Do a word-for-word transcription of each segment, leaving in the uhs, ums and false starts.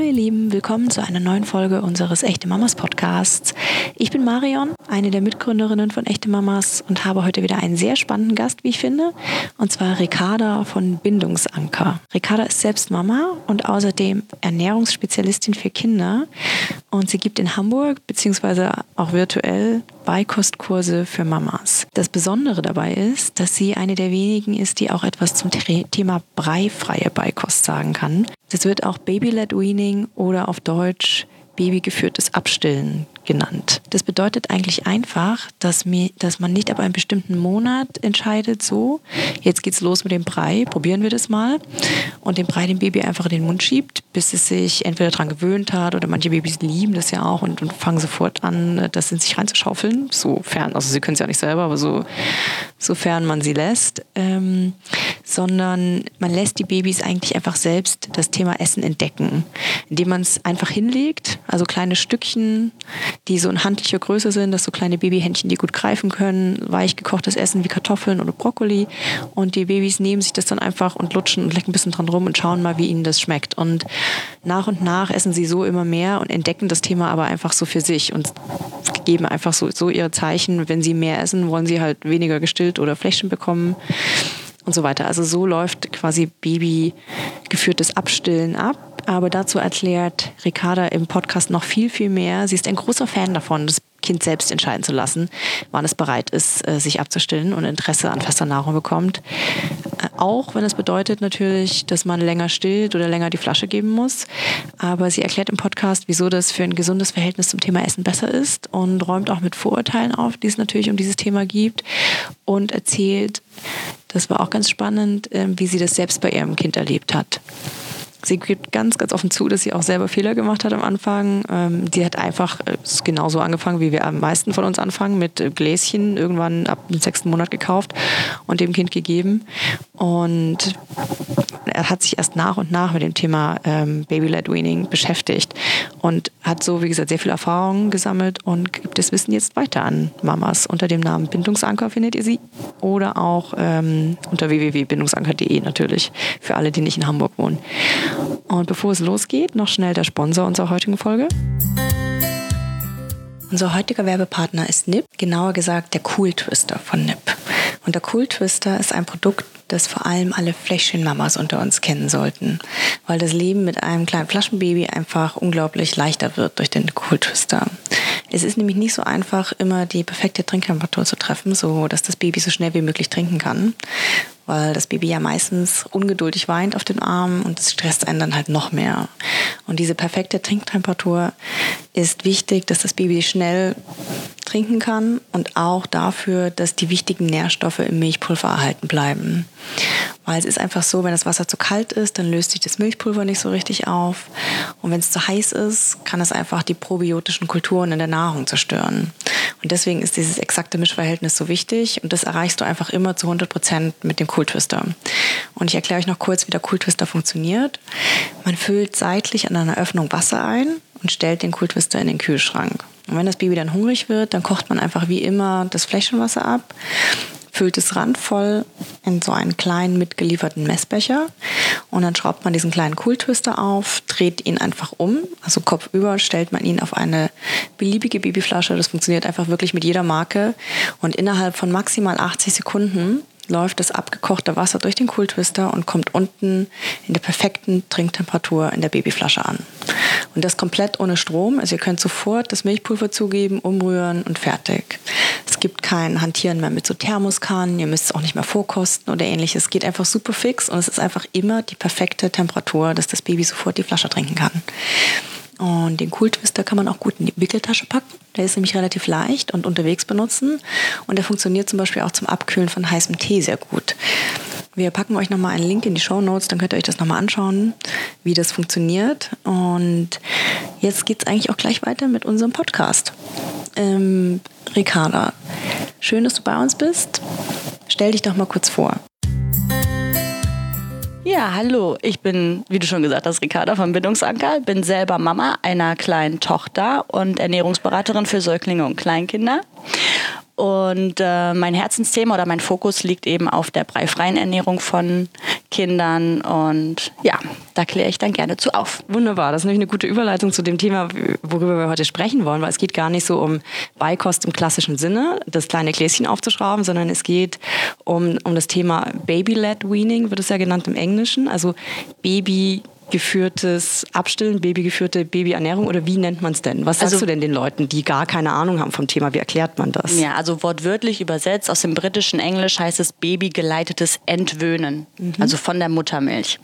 ihr Lieben, willkommen zu einer neuen Folge unseres Echte Mamas Podcasts. Ich bin Marion, eine der Mitgründerinnen von Echte Mamas und habe heute wieder einen sehr spannenden Gast, wie ich finde, und zwar Ricarda von Bindungsanker. Ricarda ist selbst Mama und außerdem Ernährungsspezialistin für Kinder und sie gibt in Hamburg beziehungsweise auch virtuell Beikostkurse für Mamas. Das Besondere dabei ist, dass sie eine der wenigen ist, die auch etwas zum Thema breifreie Beikost sagen kann. Das wird auch Baby-led Weaning oder auf Deutsch babygeführtes Abstillen genannt. Das bedeutet eigentlich einfach, dass, mir, dass man nicht ab einem bestimmten Monat entscheidet, so, jetzt geht's los mit dem Brei, probieren wir das mal, und den Brei dem Baby einfach in den Mund schiebt, bis es sich entweder daran gewöhnt hat oder manche Babys lieben das ja auch und, und fangen sofort an, das in sich reinzuschaufeln, sofern, also sie können es ja nicht selber, aber so, sofern man sie lässt, ähm, sondern man lässt die Babys eigentlich einfach selbst das Thema Essen entdecken, indem man es einfach hinlegt, also kleine Stückchen, die so in handlicher Größe sind, das so kleine Babyhändchen, die gut greifen können, weich gekochtes Essen wie Kartoffeln oder Brokkoli, und die Babys nehmen sich das dann einfach und lutschen und lecken ein bisschen dran rum und schauen mal, wie ihnen das schmeckt, und nach und nach essen sie so immer mehr und entdecken das Thema aber einfach so für sich und geben einfach so, so ihre Zeichen, wenn sie mehr essen, wollen sie halt weniger gestillt oder Fläschchen bekommen und so weiter. Also so läuft quasi babygeführtes Abstillen ab. Aber dazu erklärt Ricarda im Podcast noch viel, viel mehr. Sie ist ein großer Fan davon, das Kind selbst entscheiden zu lassen, wann es bereit ist, sich abzustillen und Interesse an fester Nahrung bekommt. Auch wenn es bedeutet natürlich, dass man länger stillt oder länger die Flasche geben muss. Aber sie erklärt im Podcast, wieso das für ein gesundes Verhältnis zum Thema Essen besser ist, und räumt auch mit Vorurteilen auf, die es natürlich um dieses Thema gibt, und erzählt, das war auch ganz spannend, wie sie das selbst bei ihrem Kind erlebt hat. Sie gibt ganz, ganz offen zu, dass sie auch selber Fehler gemacht hat am Anfang. Ähm, sie hat einfach äh, genauso angefangen, wie wir am meisten von uns anfangen, mit äh, Gläschen, irgendwann ab dem sechsten Monat gekauft und dem Kind gegeben. Und er hat sich erst nach und nach mit dem Thema ähm, Baby-led Weaning beschäftigt und hat so, wie gesagt, sehr viel Erfahrung gesammelt und gibt das Wissen jetzt weiter an Mamas. Unter dem Namen Bindungsanker findet ihr sie, oder auch ähm, unter w w w punkt bindungsanker punkt d e natürlich, für alle, die nicht in Hamburg wohnen. Und bevor es losgeht, noch schnell der Sponsor unserer heutigen Folge. Unser heutiger Werbepartner ist Nip, genauer gesagt der Cool Twister von Nip. Und der Cool Twister ist ein Produkt, das vor allem alle Fläschchenmamas unter uns kennen sollten, weil das Leben mit einem kleinen Flaschenbaby einfach unglaublich leichter wird durch den Cool Twister. Es ist nämlich nicht so einfach, immer die perfekte Trinktemperatur zu treffen, so dass das Baby so schnell wie möglich trinken kann, weil das Baby ja meistens ungeduldig weint auf den Armen und das stresst einen dann halt noch mehr. Und diese perfekte Trinktemperatur ist wichtig, dass das Baby schnell trinken kann, und auch dafür, dass die wichtigen Nährstoffe im Milchpulver erhalten bleiben. Weil es ist einfach so, wenn das Wasser zu kalt ist, dann löst sich das Milchpulver nicht so richtig auf. Und wenn es zu heiß ist, kann es einfach die probiotischen Kulturen in der Nahrung zerstören. Und deswegen ist dieses exakte Mischverhältnis so wichtig, und das erreichst du einfach immer zu hundert Prozent mit dem Cool Twister. Und ich erkläre euch noch kurz, wie der Cool Twister funktioniert. Man füllt seitlich an einer Öffnung Wasser ein und stellt den Cool Twister in den Kühlschrank. Und wenn das Baby dann hungrig wird, dann kocht man einfach wie immer das Fläschchenwasser ab, füllt es randvoll in so einen kleinen mitgelieferten Messbecher, und dann schraubt man diesen kleinen Cool Twister auf, dreht ihn einfach um, also kopfüber stellt man ihn auf eine beliebige Babyflasche. Das funktioniert einfach wirklich mit jeder Marke, und innerhalb von maximal achtzig Sekunden läuft das abgekochte Wasser durch den Cool Twister und kommt unten in der perfekten Trinktemperatur in der Babyflasche an. Und das komplett ohne Strom. Also ihr könnt sofort das Milchpulver zugeben, umrühren und fertig. Es gibt kein Hantieren mehr mit so Thermoskannen, ihr müsst es auch nicht mehr vorkosten oder ähnliches. Es geht einfach super fix, und es ist einfach immer die perfekte Temperatur, dass das Baby sofort die Flasche trinken kann. Und den Cool Twister kann man auch gut in die Wickeltasche packen. Der ist nämlich relativ leicht und unterwegs benutzen. Und der funktioniert zum Beispiel auch zum Abkühlen von heißem Tee sehr gut. Wir packen euch nochmal einen Link in die Shownotes, dann könnt ihr euch das nochmal anschauen, wie das funktioniert. Und jetzt geht es eigentlich auch gleich weiter mit unserem Podcast. Ähm, Ricarda, schön, dass du bei uns bist. Stell dich doch mal kurz vor. Ja, hallo, ich bin, wie du schon gesagt hast, Ricarda von Bindungsanker, bin selber Mama einer kleinen Tochter und Ernährungsberaterin für Säuglinge und Kleinkinder. Und äh, mein Herzensthema oder mein Fokus liegt eben auf der breifreien Ernährung von Kindern und ja, da kläre ich dann gerne zu auf. Wunderbar, das ist nämlich eine gute Überleitung zu dem Thema, worüber wir heute sprechen wollen, weil es geht gar nicht so um Beikost im klassischen Sinne, das kleine Gläschen aufzuschrauben, sondern es geht um, um das Thema Baby-led Weaning, wird es ja genannt im Englischen, also Baby geführtes Abstillen, babygeführte Babyernährung oder wie nennt man es denn? Was sagst also, du denn den Leuten, die gar keine Ahnung haben vom Thema? Wie erklärt man das? Ja, also wortwörtlich übersetzt aus dem britischen Englisch heißt es babygeleitetes Entwöhnen, mhm. also von der Muttermilch.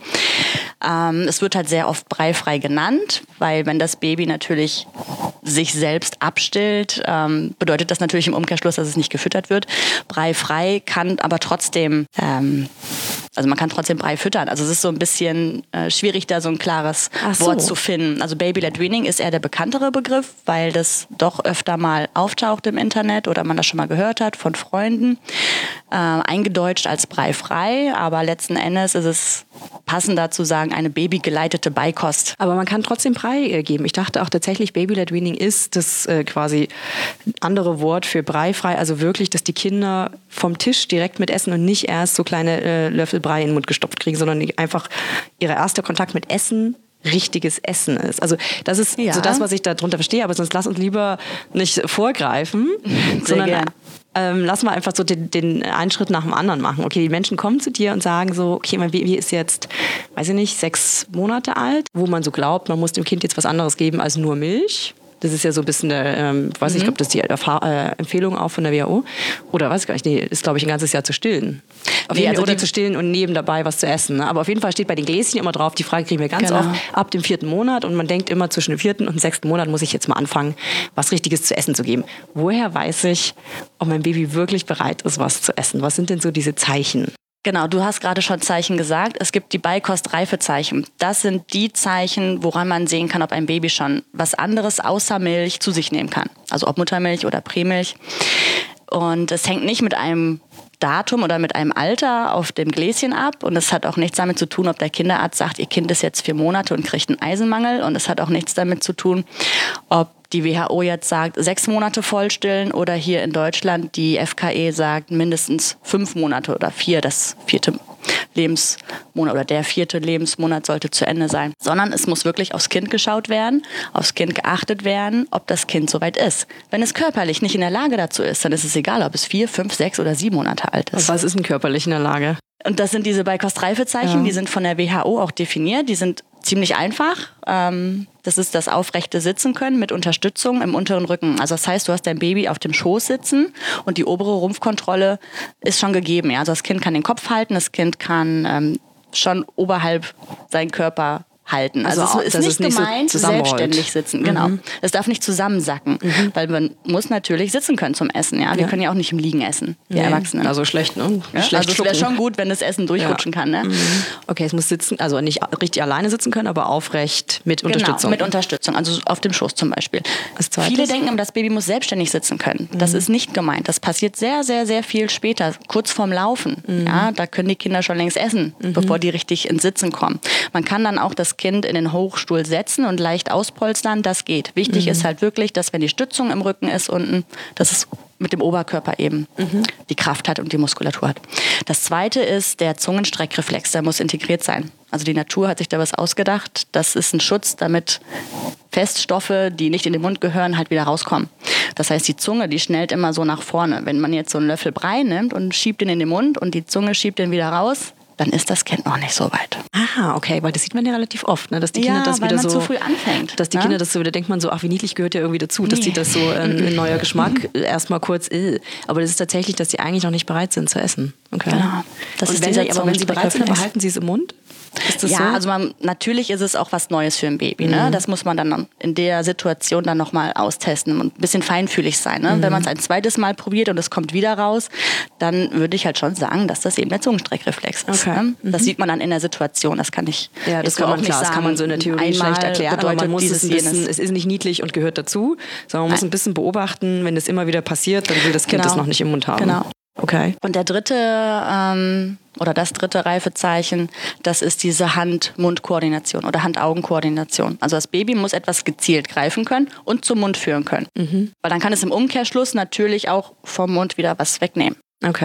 Ähm, es wird halt sehr oft breifrei genannt, weil wenn das Baby natürlich sich selbst abstillt, ähm, bedeutet das natürlich im Umkehrschluss, dass es nicht gefüttert wird. Breifrei kann aber trotzdem ähm, Also man kann trotzdem Brei füttern. Also es ist so ein bisschen äh, schwierig, da so ein klares so. Wort zu finden. Also Baby-led Weaning ist eher der bekanntere Begriff, weil das doch öfter mal auftaucht im Internet oder man das schon mal gehört hat von Freunden. Äh, eingedeutscht als breifrei, aber letzten Endes ist es passender zu sagen, eine babygeleitete Beikost. Aber man kann trotzdem Brei äh, geben. Ich dachte auch tatsächlich, Baby-led Weaning ist das äh, quasi andere Wort für breifrei. Also wirklich, dass die Kinder vom Tisch direkt mit essen und nicht erst so kleine äh, Löffel Brei in den Mund gestopft kriegen, sondern die einfach ihr erster Kontakt mit Essen richtiges Essen ist. Also das ist ja so das, was ich darunter verstehe, aber sonst lass uns lieber nicht vorgreifen, Sehr sondern gern. Ähm, lass mal einfach so den, den einen Schritt nach dem anderen machen. Okay, die Menschen kommen zu dir und sagen so, okay, mein Baby ist jetzt, weiß ich nicht, sechs Monate alt, wo man so glaubt, man muss dem Kind jetzt was anderes geben als nur Milch. Das ist ja so ein bisschen, ähm, weiß nicht, mhm. ich glaube, das ist die Erfahr- äh, Empfehlung auch von der W H O. Oder weiß ich gar nicht, nee, ist, glaube ich, ein ganzes Jahr zu stillen. Auf nee, jeden, also oder zu stillen und neben dabei was zu essen. Ne? Aber auf jeden Fall steht bei den Gläschen immer drauf, die Frage kriegen wir ganz genau. oft, ab dem vierten Monat. Und man denkt immer, zwischen dem vierten und dem sechsten Monat muss ich jetzt mal anfangen, was Richtiges zu essen zu geben. Woher weiß ich, ob mein Baby wirklich bereit ist, was zu essen? Was sind denn so diese Zeichen? Genau, du hast gerade schon Zeichen gesagt. Es gibt die Beikost-Reifezeichen. Das sind die Zeichen, woran man sehen kann, ob ein Baby schon was anderes außer Milch zu sich nehmen kann. Also ob Muttermilch oder Prämilch. Und es hängt nicht mit einem Datum oder mit einem Alter auf dem Gläschen ab. Und es hat auch nichts damit zu tun, ob der Kinderarzt sagt, ihr Kind ist jetzt vier Monate und kriegt einen Eisenmangel. Und es hat auch nichts damit zu tun, ob die W H O jetzt sagt, sechs Monate vollstillen oder hier in Deutschland die F K E sagt, mindestens fünf Monate oder vier, das vierte Lebensmonat oder der vierte Lebensmonat sollte zu Ende sein. Sondern es muss wirklich aufs Kind geschaut werden, aufs Kind geachtet werden, ob das Kind soweit ist. Wenn es körperlich nicht in der Lage dazu ist, dann ist es egal, ob es vier, fünf, sechs oder sieben Monate alt ist. Was ist denn körperlich in der Lage? Und das sind diese Beikost-Reifezeichen, ja. Die sind von der W H O auch definiert, die sind ziemlich einfach. Ähm, das ist das aufrechte Sitzen können mit Unterstützung im unteren Rücken. Also das heißt, du hast dein Baby auf dem Schoß sitzen und die obere Rumpfkontrolle ist schon gegeben. Ja? Also das Kind kann den Kopf halten, das Kind kann ähm, schon oberhalb seinen Körper halten. Also, also es ist nicht ist gemeint, so selbstständig sitzen. Mhm. Genau. Es darf nicht zusammensacken, mhm. weil man muss natürlich sitzen können zum Essen. Ja, wir ja. können ja auch nicht im Liegen essen, die nee. Erwachsenen. Also schlecht, ne? Ja? Schlecht also es wäre schon gut, wenn das Essen durchrutschen ja. kann. Ne? Mhm. Okay, es muss sitzen, also nicht richtig alleine sitzen können, aber aufrecht mit genau, Unterstützung. mit Unterstützung, also auf dem Schoß zum Beispiel. Viele denken, das Baby muss selbstständig sitzen können. Das mhm. ist nicht gemeint. Das passiert sehr, sehr, sehr viel später, kurz vorm Laufen. Mhm. Ja, da können die Kinder schon längst essen, mhm. bevor die richtig ins Sitzen kommen. Man kann dann auch das Kind in den Hochstuhl setzen und leicht auspolstern, das geht. Wichtig mhm. ist halt wirklich, dass wenn die Stützung im Rücken ist unten, dass es mit dem Oberkörper eben mhm. die Kraft hat und die Muskulatur hat. Das zweite ist der Zungenstreckreflex, der muss integriert sein. Also die Natur hat sich da was ausgedacht. Das ist ein Schutz, damit Feststoffe, die nicht in den Mund gehören, halt wieder rauskommen. Das heißt, die Zunge, die schnellt immer so nach vorne. Wenn man jetzt so einen Löffel Brei nimmt und schiebt ihn in den Mund und die Zunge schiebt ihn wieder raus, dann ist das Kind noch nicht so weit. Aha, okay, weil das sieht man ja relativ oft, ne? Dass die Kinder ja, das weil wieder man so zu früh anfängt. Dass die ne? Kinder das so wieder denkt man so, ach wie niedlich, gehört ja irgendwie dazu, dass nee. die das so ähm, ein neuer Geschmack erstmal kurz, äh. aber das ist tatsächlich, dass die eigentlich noch nicht bereit sind zu essen. Okay. Genau. Das Und ist wenn dieser, sie, aber wenn sie bereit sind, behalten sie es im Mund? Ist das ja, so? also man, natürlich ist es auch was Neues für ein Baby. Ne? Mhm. Das muss man dann in der Situation dann nochmal austesten und ein bisschen feinfühlig sein. Ne? Mhm. Wenn man es ein zweites Mal probiert und es kommt wieder raus, dann würde ich halt schon sagen, dass das eben der Zungenstreckreflex ist. Okay. Ne? Das mhm. sieht man dann in der Situation. Das kann ich ja, das jetzt kann auch man, nicht klar, sagen. Das kann man so in der Theorie schlecht erklären, aber man muss es ein bisschen, es ist nicht niedlich und gehört dazu, sondern man muss ein bisschen beobachten, wenn es immer wieder passiert, dann will das Kind genau. das noch nicht im Mund haben. Genau. Okay. Und der dritte ähm, oder das dritte Reifezeichen, das ist diese Hand-Mund-Koordination oder Hand-Augen-Koordination. Also das Baby muss etwas gezielt greifen können und zum Mund führen können. Mhm. Weil dann kann es im Umkehrschluss natürlich auch vom Mund wieder was wegnehmen. Okay.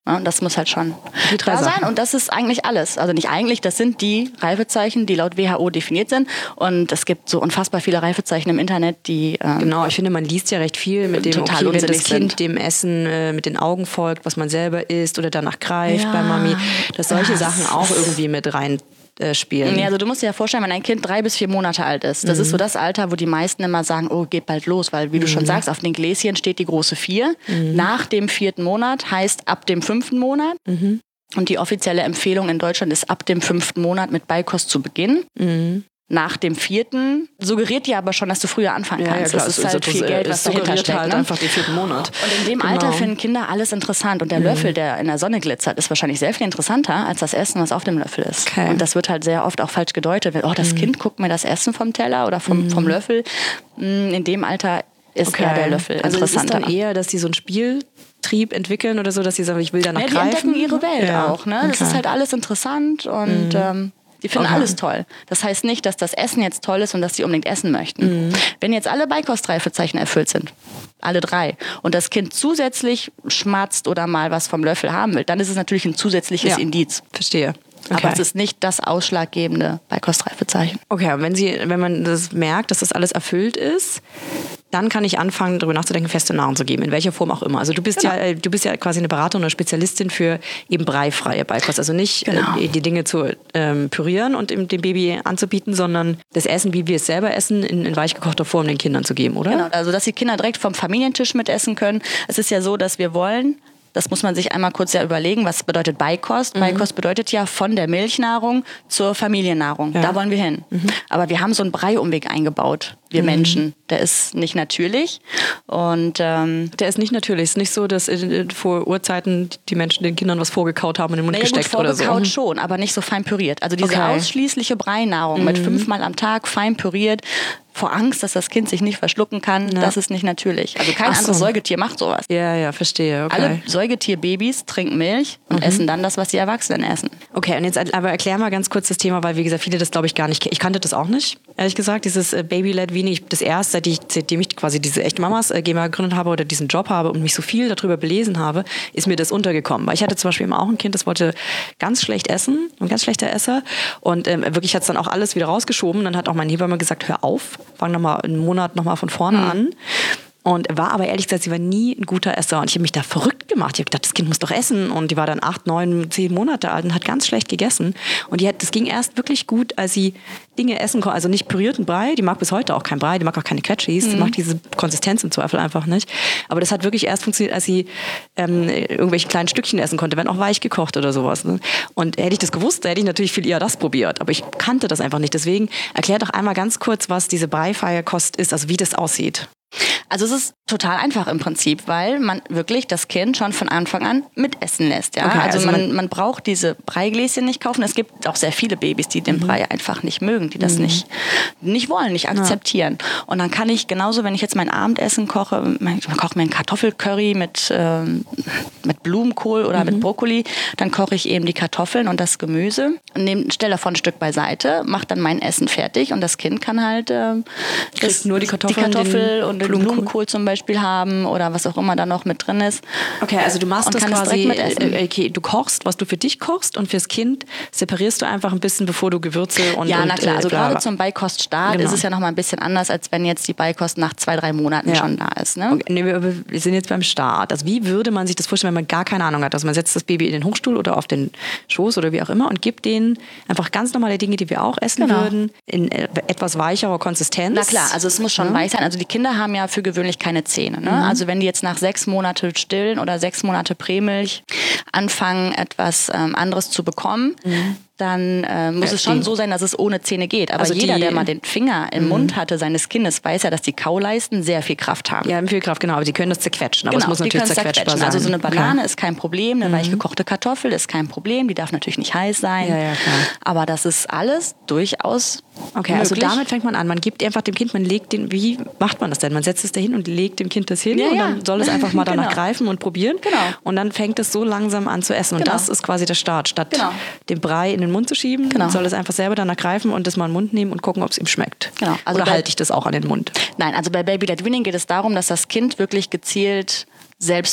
Ja, das muss halt schon drei da sein. Sachen. Und das ist eigentlich alles. Also nicht eigentlich, das sind die Reifezeichen, die laut W H O definiert sind. Und es gibt so unfassbar viele Reifezeichen im Internet, die... Ähm, genau, ich finde, man liest ja recht viel mit dem, total okay, wenn das unsinnig Kind sind. dem Essen äh, mit den Augen folgt, was man selber isst oder danach greift Ja. bei Mami, dass solche Das Sachen auch irgendwie mit rein äh, spielen. Ja, also du musst dir ja vorstellen, wenn ein Kind drei bis vier Monate alt ist, das Mhm. ist so das Alter, wo die meisten immer sagen, oh, geht bald los, weil wie du schon sagst, auf den Gläschen steht die große vier. Mhm. Nach dem vierten Monat heißt ab dem fünften Monat. Mhm. Und die offizielle Empfehlung in Deutschland ist, ab dem fünften Monat mit Beikost zu beginnen. Mhm. Nach dem vierten suggeriert dir aber schon, dass du früher anfangen Ja, ja, kannst. klar, das es- ist halt es- viel Geld, es was dahinter suggeriert steckt. halt ne? einfach den vierten Monat. Und in dem Genau. Alter finden Kinder alles interessant. Und der Löffel, der in der Sonne glitzert, ist wahrscheinlich sehr viel interessanter als das Essen, was auf dem Löffel ist. Okay. Und das wird halt sehr oft auch falsch gedeutet. Oh, das Kind guckt mir das Essen vom Teller oder vom, vom Löffel. Mm, In dem Alter ist eher der Löffel also es ist interessanter. dann eher, dass die so einen Spieltrieb entwickeln oder so, dass sie sagen, ich will danach Ja, die greifen. entdecken ihre Welt Ja, auch. Ne? Das okay. ist halt alles interessant und ähm, die finden Okay. alles toll. Das heißt nicht, dass das Essen jetzt toll ist und dass sie unbedingt essen möchten. Wenn jetzt alle Beikostreifezeichen erfüllt sind, alle drei, und das Kind zusätzlich schmatzt oder mal was vom Löffel haben will, dann ist es natürlich ein zusätzliches Ja. Indiz. Verstehe. Okay. Aber es ist nicht das ausschlaggebende Beikostreifezeichen. Okay, und wenn sie, wenn man das merkt, dass das alles erfüllt ist, dann kann ich anfangen, darüber nachzudenken, feste Nahrung zu geben, in welcher Form auch immer. Also du bist Genau. ja, äh, du bist ja quasi eine Beraterin oder Spezialistin für eben breifreie Beikost. Also nicht Genau. äh, die Dinge zu ähm, pürieren und dem, dem Baby anzubieten, sondern das Essen, wie wir es selber essen, in, in weichgekochter Form den Kindern zu geben, oder? Genau, also dass die Kinder direkt vom Familientisch mitessen können. Es ist ja so, dass wir wollen, das muss man sich einmal kurz ja überlegen, was bedeutet Beikost. Mhm. Beikost bedeutet ja von der Milchnahrung zur Familiennahrung. Ja. Da wollen wir hin. Mhm. Aber wir haben so einen Breiumweg eingebaut, wir Menschen. Der ist nicht natürlich. Und ähm, Der ist nicht natürlich. Es ist nicht so, dass äh, vor Urzeiten die Menschen den Kindern was vorgekaut haben und in den Mund naja, gut, gesteckt oder so. vorgekaut schon, aber nicht so fein püriert. Also diese Okay. ausschließliche Breinahrung mit fünfmal am Tag fein püriert, vor Angst, dass das Kind sich nicht verschlucken kann, Ja. das ist nicht natürlich. Also kein Ach so. anderes Säugetier macht sowas. Ja, ja, verstehe. Okay. Alle Säugetierbabys trinken Milch und essen dann das, was die Erwachsenen essen. Okay, und jetzt aber erklär mal ganz kurz das Thema, weil wie gesagt, viele das glaube ich gar nicht, ich kannte das auch nicht, ehrlich gesagt, dieses äh, Baby-led Weaning, ich- das erste, seit ich, seitdem ich quasi diese echte Mamas äh, GmbH gegründet habe oder diesen Job habe und mich so viel darüber belesen habe, ist mir das untergekommen. Weil ich hatte zum Beispiel eben auch ein Kind, das wollte ganz schlecht essen, ein ganz schlechter Esser und ähm, wirklich hat es dann auch alles wieder rausgeschoben. Dann hat auch mein Hebamme gesagt, hör auf, fang nochmal einen Monat nochmal von vorne Mhm. an. Und war aber ehrlich gesagt, sie war nie ein guter Esser. Und ich habe mich da verrückt gemacht. Ich habe gedacht, das Kind muss doch essen. Und die war dann acht, neun, zehn Monate alt und hat ganz schlecht gegessen. Und die hat, das ging erst wirklich gut, als sie Dinge essen konnte. Also nicht pürierten Brei. Die mag bis heute auch keinen Brei. Die mag auch keine Quetschis. Mhm. Die mag diese Konsistenz im Zweifel einfach nicht. Aber das hat wirklich erst funktioniert, als sie ähm, irgendwelche kleinen Stückchen essen konnte, wenn auch weich gekocht oder sowas. Ne? Und hätte ich das gewusst, hätte ich natürlich viel eher das probiert. Aber ich kannte das einfach nicht. Deswegen erklär doch einmal ganz kurz, was diese breifreie Kost ist, also wie das aussieht. Also es ist total einfach im Prinzip, weil man wirklich das Kind schon von Anfang an mitessen lässt. Ja? Okay, also also man, man- man braucht diese Breigläschen nicht kaufen. Es gibt auch sehr viele Babys, die den Brei einfach nicht mögen, die das nicht, nicht wollen, nicht akzeptieren. Und dann kann ich genauso, wenn ich jetzt mein Abendessen koche, ich koche mir einen Kartoffelcurry mit, ähm, mit Blumenkohl oder mit Brokkoli, dann koche ich eben die Kartoffeln und das Gemüse, nehm, stelle davon ein Stück beiseite, mache dann mein Essen fertig und das Kind kann halt ähm, Kriegt nur die Kartoffeln, die Kartoffel den und den Blumenkohl. Blumenkohl zum Beispiel haben oder was auch immer da noch mit drin ist. Okay, also du machst Und das kann es quasi, direkt mitessen. äh, okay, du kochst, was du für dich kochst und fürs Kind separierst du einfach ein bisschen, bevor du Gewürze und Ja, und, na klar. Also äh, bla, gerade bla. zum Beikoststart Genau. ist es ja noch mal ein bisschen anders, als wenn jetzt die Beikost nach zwei, drei Monaten Ja. schon da ist. Ne? Okay, nee, wir, wir sind jetzt beim Start. Also wie würde man sich das vorstellen, wenn man gar keine Ahnung hat? Also man setzt das Baby in den Hochstuhl oder auf den Schoß oder wie auch immer und gibt denen einfach ganz normale Dinge, die wir auch essen Genau. würden, in äh, etwas weicherer Konsistenz. Na klar, also es muss schon weich sein. Also die Kinder haben ja für gewöhnlich keine Zähne. Ne? Also wenn die jetzt nach sechs Monate Stillen oder sechs Monate Prämilch anfangen, etwas ähm, anderes zu bekommen, dann äh, muss Ja, es schon die- so sein, dass es ohne Zähne geht. Aber Also jeder, die- der mal den Finger im Mund hatte seines Kindes, weiß ja, dass die Kauleisten sehr viel Kraft haben. Ja, haben viel Kraft, genau. Aber sie können das zerquetschen. Aber es muss die natürlich können es zerquetschbar zerquetschen. sein. Also so eine Banane Okay. ist kein Problem, eine weich gekochte Kartoffel ist kein Problem, die darf natürlich nicht heiß sein. Ja, ja, klar. Aber das ist alles durchaus Okay, also möglich. damit fängt man an. Man gibt einfach dem Kind, man legt den, wie macht man das denn? Man setzt es dahin und legt dem Kind das hin Ja, und ja. dann soll es einfach mal danach Genau. greifen und probieren. Genau. Und dann fängt es so langsam an zu essen. Und Genau. das ist quasi der Start. Statt Genau. den Brei in den Mund zu schieben, Genau. soll es einfach selber danach greifen und das mal in den Mund nehmen und gucken, ob es ihm schmeckt. Genau. Also Oder bei- halte ich das auch an den Mund? Nein, also bei Baby-led Weaning geht es darum, dass das Kind wirklich gezielt selbst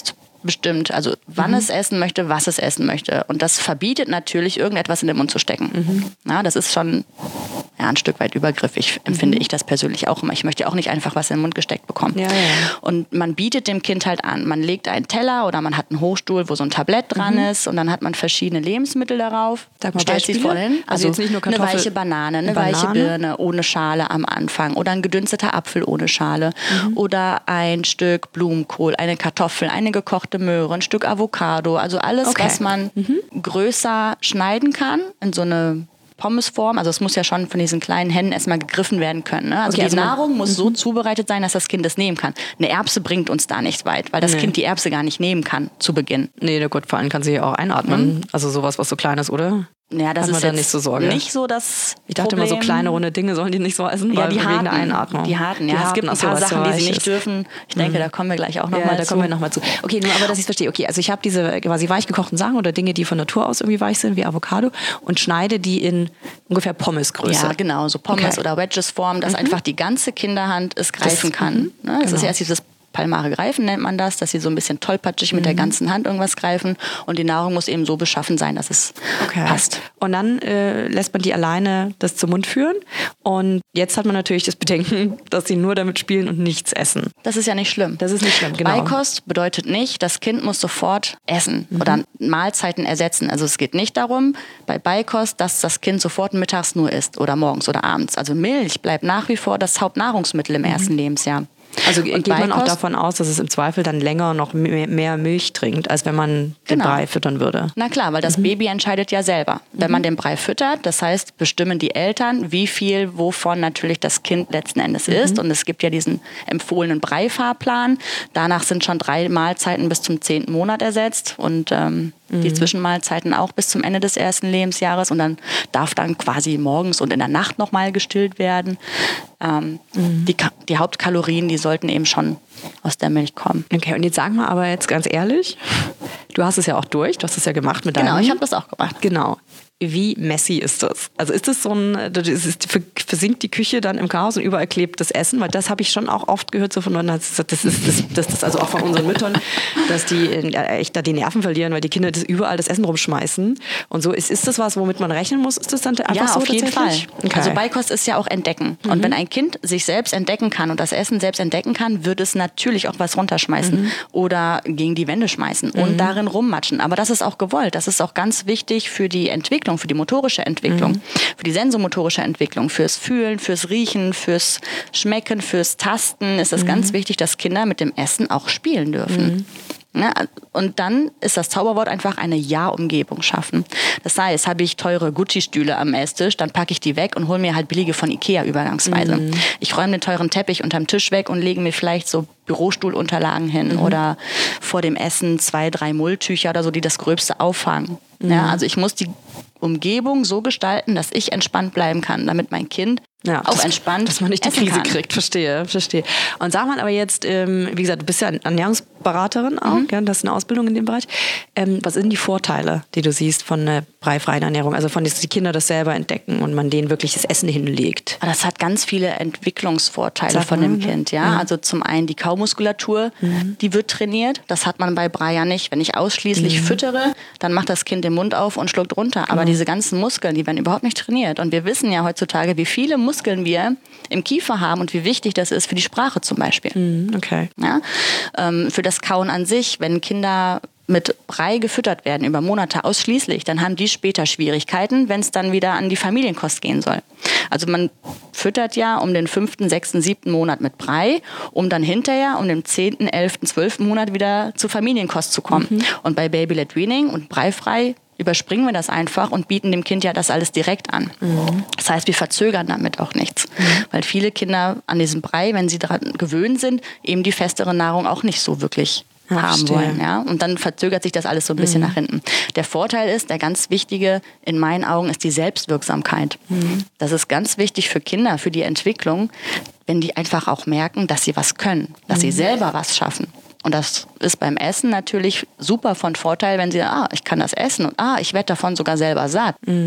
bestimmt, also wann mhm. es essen möchte, was es essen möchte. Und das verbietet natürlich, irgendetwas in den Mund zu stecken. Mhm. Na, das ist schon ja, ein Stück weit übergriffig, empfinde mhm. ich das persönlich auch immer. Ich möchte auch nicht einfach was in den Mund gesteckt bekommen. Ja, ja. Und man bietet dem Kind halt an. Man legt einen Teller oder man hat einen Hochstuhl, wo so ein Tablett dran mhm. ist und dann hat man verschiedene Lebensmittel darauf. Sag mal Stellt sich vorhin. Also, also jetzt nicht nur Kartoffel, eine weiche Banane, eine Banane. weiche Birne ohne Schale am Anfang oder ein gedünsteter Apfel ohne Schale mhm. oder ein Stück Blumenkohl, eine Kartoffel, eine gekochte Möhre, ein Stück Avocado. Also alles, okay. was man mhm. größer schneiden kann in so eine Pommesform, also es muss ja schon von diesen kleinen Händen erstmal gegriffen werden können. Ne? Also okay, die also Nahrung muss so zubereitet sein, dass das Kind das nehmen kann. Eine Erbse bringt uns da nicht weit, weil das nee. Kind die Erbse gar nicht nehmen kann zu Beginn. Nee, na gut, vor allem kann sie ja auch einatmen. Mhm. Also sowas, was so klein ist, oder? Ja, das Hat ist da nicht so Sorge. Nicht so das Ich dachte Problem. immer, so kleine runde Dinge sollen die nicht so essen, weil ja, die wegen harten, der Einatmung. Die harten, ja. Die es gibt ein paar Sachen, die sie nicht dürfen. Ich denke, mhm. da kommen wir gleich auch nochmal ja, da zu. kommen wir noch mal zu. Okay, nur aber, dass ich es verstehe. Okay, also ich habe diese quasi weich gekochten Sachen oder Dinge, die von Natur aus irgendwie weich sind, wie Avocado, und schneide die in ungefähr Pommesgröße. Ja, genau, so Pommes okay. oder Wedges-Form, dass mhm. einfach die ganze Kinderhand es greifen das, kann. Mhm. Ne? Das genau. ist erst dieses palmare Greifen nennt man das, dass sie so ein bisschen tollpatschig mit mhm. der ganzen Hand irgendwas greifen und die Nahrung muss eben so beschaffen sein, dass es okay. passt. Und dann äh, lässt man die alleine das zum Mund führen und jetzt hat man natürlich das Bedenken, dass sie nur damit spielen und nichts essen. Das ist ja nicht schlimm. Das ist nicht schlimm, genau. Beikost bedeutet nicht, das Kind muss sofort essen mhm. oder Mahlzeiten ersetzen. Also es geht nicht darum, bei Beikost, dass das Kind sofort mittags nur isst oder morgens oder abends. Also Milch bleibt nach wie vor das Hauptnahrungsmittel im mhm. ersten Lebensjahr. Also und geht man auch davon aus, dass es im Zweifel dann länger noch mehr Milch trinkt, als wenn man den genau. Brei füttern würde? Na klar, weil das mhm. Baby entscheidet ja selber. Wenn mhm. man den Brei füttert, das heißt, bestimmen die Eltern, wie viel wovon natürlich das Kind letzten Endes mhm. isst. Und es gibt ja diesen empfohlenen Breifahrplan. Danach sind schon drei Mahlzeiten bis zum zehnten Monat ersetzt und ähm, mhm. die Zwischenmahlzeiten auch bis zum Ende des ersten Lebensjahres. Und dann darf dann quasi morgens und in der Nacht nochmal gestillt werden. Ähm, mhm. die, die Hauptkalorien, die sollten eben schon aus der Milch kommen. Okay, und jetzt sag mal aber jetzt ganz ehrlich, du hast es ja auch durch, du hast es ja gemacht mit deinem... Genau, ich habe das auch gemacht. Genau. Wie messy ist das? Also ist das so ein, das ist, versinkt die Küche dann im Chaos und überall klebt das Essen? Weil das habe ich schon auch oft gehört, so von Leuten, das ist, das ist, das ist also auch von unseren Müttern, dass die echt da die Nerven verlieren, weil die Kinder das überall das Essen rumschmeißen. Und so, ist, ist das was, womit man rechnen muss? Ist das dann einfach ja, so auf jeden Fall. Okay. Also Beikost ist ja auch entdecken. Mhm. Und wenn ein Kind sich selbst entdecken kann und das Essen selbst entdecken kann, wird es natürlich auch was runterschmeißen mhm. oder gegen die Wände schmeißen mhm. und darin rummatschen. Aber das ist auch gewollt. Das ist auch ganz wichtig für die Entwicklung, für die motorische Entwicklung, mhm. für die sensomotorische Entwicklung, fürs Fühlen, fürs Riechen, fürs Schmecken, fürs Tasten ist es mhm. ganz wichtig, dass Kinder mit dem Essen auch spielen dürfen. Mhm. Ja, und dann ist das Zauberwort einfach eine Ja-Umgebung schaffen. Das heißt, habe ich teure Gucci-Stühle am Esstisch, dann packe ich die weg und hole mir halt billige von Ikea übergangsweise. Mhm. Ich räume den teuren Teppich unterm Tisch weg und lege mir vielleicht so Bürostuhlunterlagen hin mhm. oder vor dem Essen zwei, drei Mulltücher oder so, die das Gröbste auffangen. Mhm. Ja, also ich muss die Umgebung so gestalten, dass ich entspannt bleiben kann, damit mein Kind ja, auch das, entspannt dass man nicht die essen Krise kann. kriegt. Verstehe, verstehe. Und sag mal aber jetzt, ähm, wie gesagt, du bist ja Ernährungsberaterin auch, mhm. ja, du hast eine Ausbildung in dem Bereich. Ähm, was sind die Vorteile, die du siehst von einer breifreien Ernährung? Also von, dass die Kinder das selber entdecken und man denen wirklich das Essen hinlegt. Das hat ganz viele Entwicklungsvorteile Sag von dem Kind. Ja? Mhm. Also zum einen die Kaumuskulatur, mhm. die wird trainiert. Das hat man bei Brei ja nicht. Wenn ich ausschließlich mhm. füttere, dann macht das Kind den Mund auf und schluckt runter. Aber mhm. diese ganzen Muskeln, die werden überhaupt nicht trainiert. Und wir wissen ja heutzutage, wie viele Muskeln wir im Kiefer haben und wie wichtig das ist für die Sprache zum Beispiel. Mhm, okay. Ja? Ähm, für das Kauen an sich, wenn Kinder mit Brei gefüttert werden über Monate ausschließlich, dann haben die später Schwierigkeiten, wenn es dann wieder an die Familienkost gehen soll. Also man füttert ja um den fünften, sechsten, siebten Monat mit Brei, um dann hinterher um den zehnten, elften, zwölften Monat wieder zur Familienkost zu kommen. Mhm. Und bei Baby-led Weaning und breifrei überspringen wir das einfach und bieten dem Kind ja das alles direkt an. Mhm. Das heißt, wir verzögern damit auch nichts. Mhm. Weil viele Kinder an diesem Brei, wenn sie daran gewöhnt sind, eben die festere Nahrung auch nicht so wirklich ja, haben verstehe. wollen. Ja? Und dann verzögert sich das alles so ein bisschen mhm. nach hinten. Der Vorteil ist, der ganz wichtige in meinen Augen ist die Selbstwirksamkeit. Mhm. Das ist ganz wichtig für Kinder, für die Entwicklung, wenn die einfach auch merken, dass sie was können, dass mhm. sie selber was schaffen. Und das ist beim Essen natürlich super von Vorteil, wenn sie, ah, ich kann das essen und ah, ich werde davon sogar selber satt. Mhm.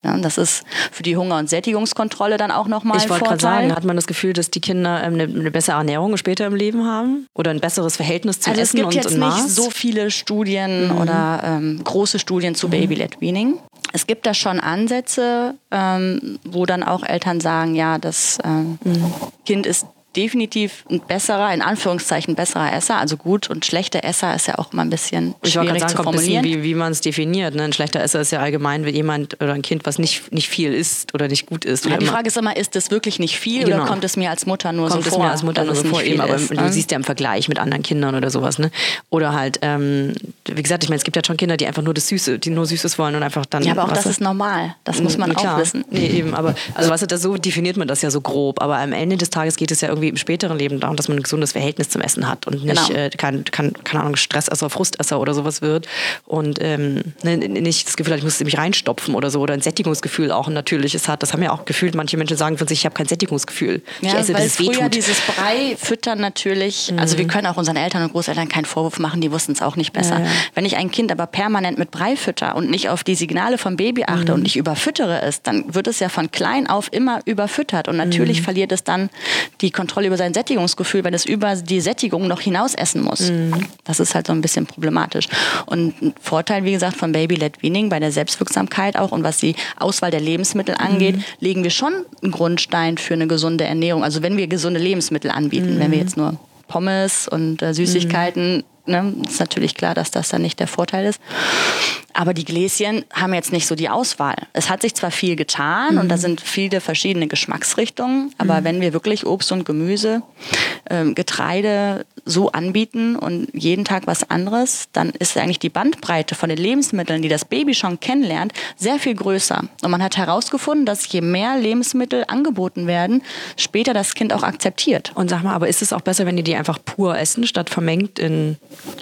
Ja, das ist für die Hunger- und Sättigungskontrolle dann auch nochmal ein Vorteil. Ich wollte gerade sagen, hat man das Gefühl, dass die Kinder ähm, eine, eine bessere Ernährung später im Leben haben? Oder ein besseres Verhältnis zum also Essen und es gibt jetzt Maß? nicht so viele Studien mhm. oder ähm, große Studien zu mhm. Baby-led Weaning. Es gibt da schon Ansätze, ähm, wo dann auch Eltern sagen, ja, das ähm, mhm. Kind ist definitiv ein besserer, in Anführungszeichen besserer Esser. Also gut und schlechter Esser ist ja auch immer ein bisschen ich schwierig sagen, zu kommt formulieren. Ein bisschen, wie, wie man es definiert. Ne? Ein schlechter Esser ist ja allgemein wie jemand oder ein Kind, was nicht, nicht viel isst oder nicht gut isst. Ja, oder die immer. Frage ist immer, ist das wirklich nicht viel genau. oder kommt es mir als Mutter nur kommt so vor? Kommt es mir als Mutter nur so vor, eben, aber ist, du ne? siehst ja im Vergleich mit anderen Kindern oder sowas. Ne? Oder halt, ähm, wie gesagt, ich meine, es gibt ja schon Kinder, die einfach nur das Süße, die nur Süßes wollen und einfach dann... Ja, aber auch das ist normal. Das muss man klar. auch wissen. Nee, eben, aber also was das so definiert man das ja so grob, aber am Ende des Tages geht es ja irgendwie im späteren Leben darum, dass man ein gesundes Verhältnis zum Essen hat und nicht genau. äh, kein, kein, keine Ahnung, Stressesser, Frustesser oder sowas wird und ähm, nicht das Gefühl hat, ich muss mich reinstopfen oder so oder ein Sättigungsgefühl auch ein natürliches hat. Das haben ja auch gefühlt, manche Menschen sagen von sich, ich habe kein Sättigungsgefühl. Ich ja, esse, weil bis es früher wehtut. dieses Brei füttern natürlich, mhm. also wir können auch unseren Eltern und Großeltern keinen Vorwurf machen, die wussten es auch nicht besser. Ja, ja. Wenn ich ein Kind aber permanent mit Brei fütter und nicht auf die Signale vom Baby achte mhm. und nicht überfüttere es, dann wird es ja von klein auf immer überfüttert und natürlich mhm. verliert es dann die Kontrolle über sein Sättigungsgefühl, wenn es über die Sättigung noch hinaus essen muss. Mhm. Das ist halt so ein bisschen problematisch. Und ein Vorteil, wie gesagt, von Baby-led Weaning bei der Selbstwirksamkeit auch und was die Auswahl der Lebensmittel angeht, mhm. legen wir schon einen Grundstein für eine gesunde Ernährung. Also wenn wir gesunde Lebensmittel anbieten, mhm. wenn wir jetzt nur Pommes und äh, Süßigkeiten, mhm. ne, ist natürlich klar, dass das dann nicht der Vorteil ist. Aber die Gläschen haben jetzt nicht so die Auswahl. Es hat sich zwar viel getan mhm. und da sind viele verschiedene Geschmacksrichtungen, aber mhm. wenn wir wirklich Obst und Gemüse, ähm, Getreide so anbieten und jeden Tag was anderes, dann ist eigentlich die Bandbreite von den Lebensmitteln, die das Baby schon kennenlernt, sehr viel größer. Und man hat herausgefunden, dass je mehr Lebensmittel angeboten werden, später das Kind auch akzeptiert. Und sag mal, aber ist es auch besser, wenn die die einfach pur essen, statt vermengt in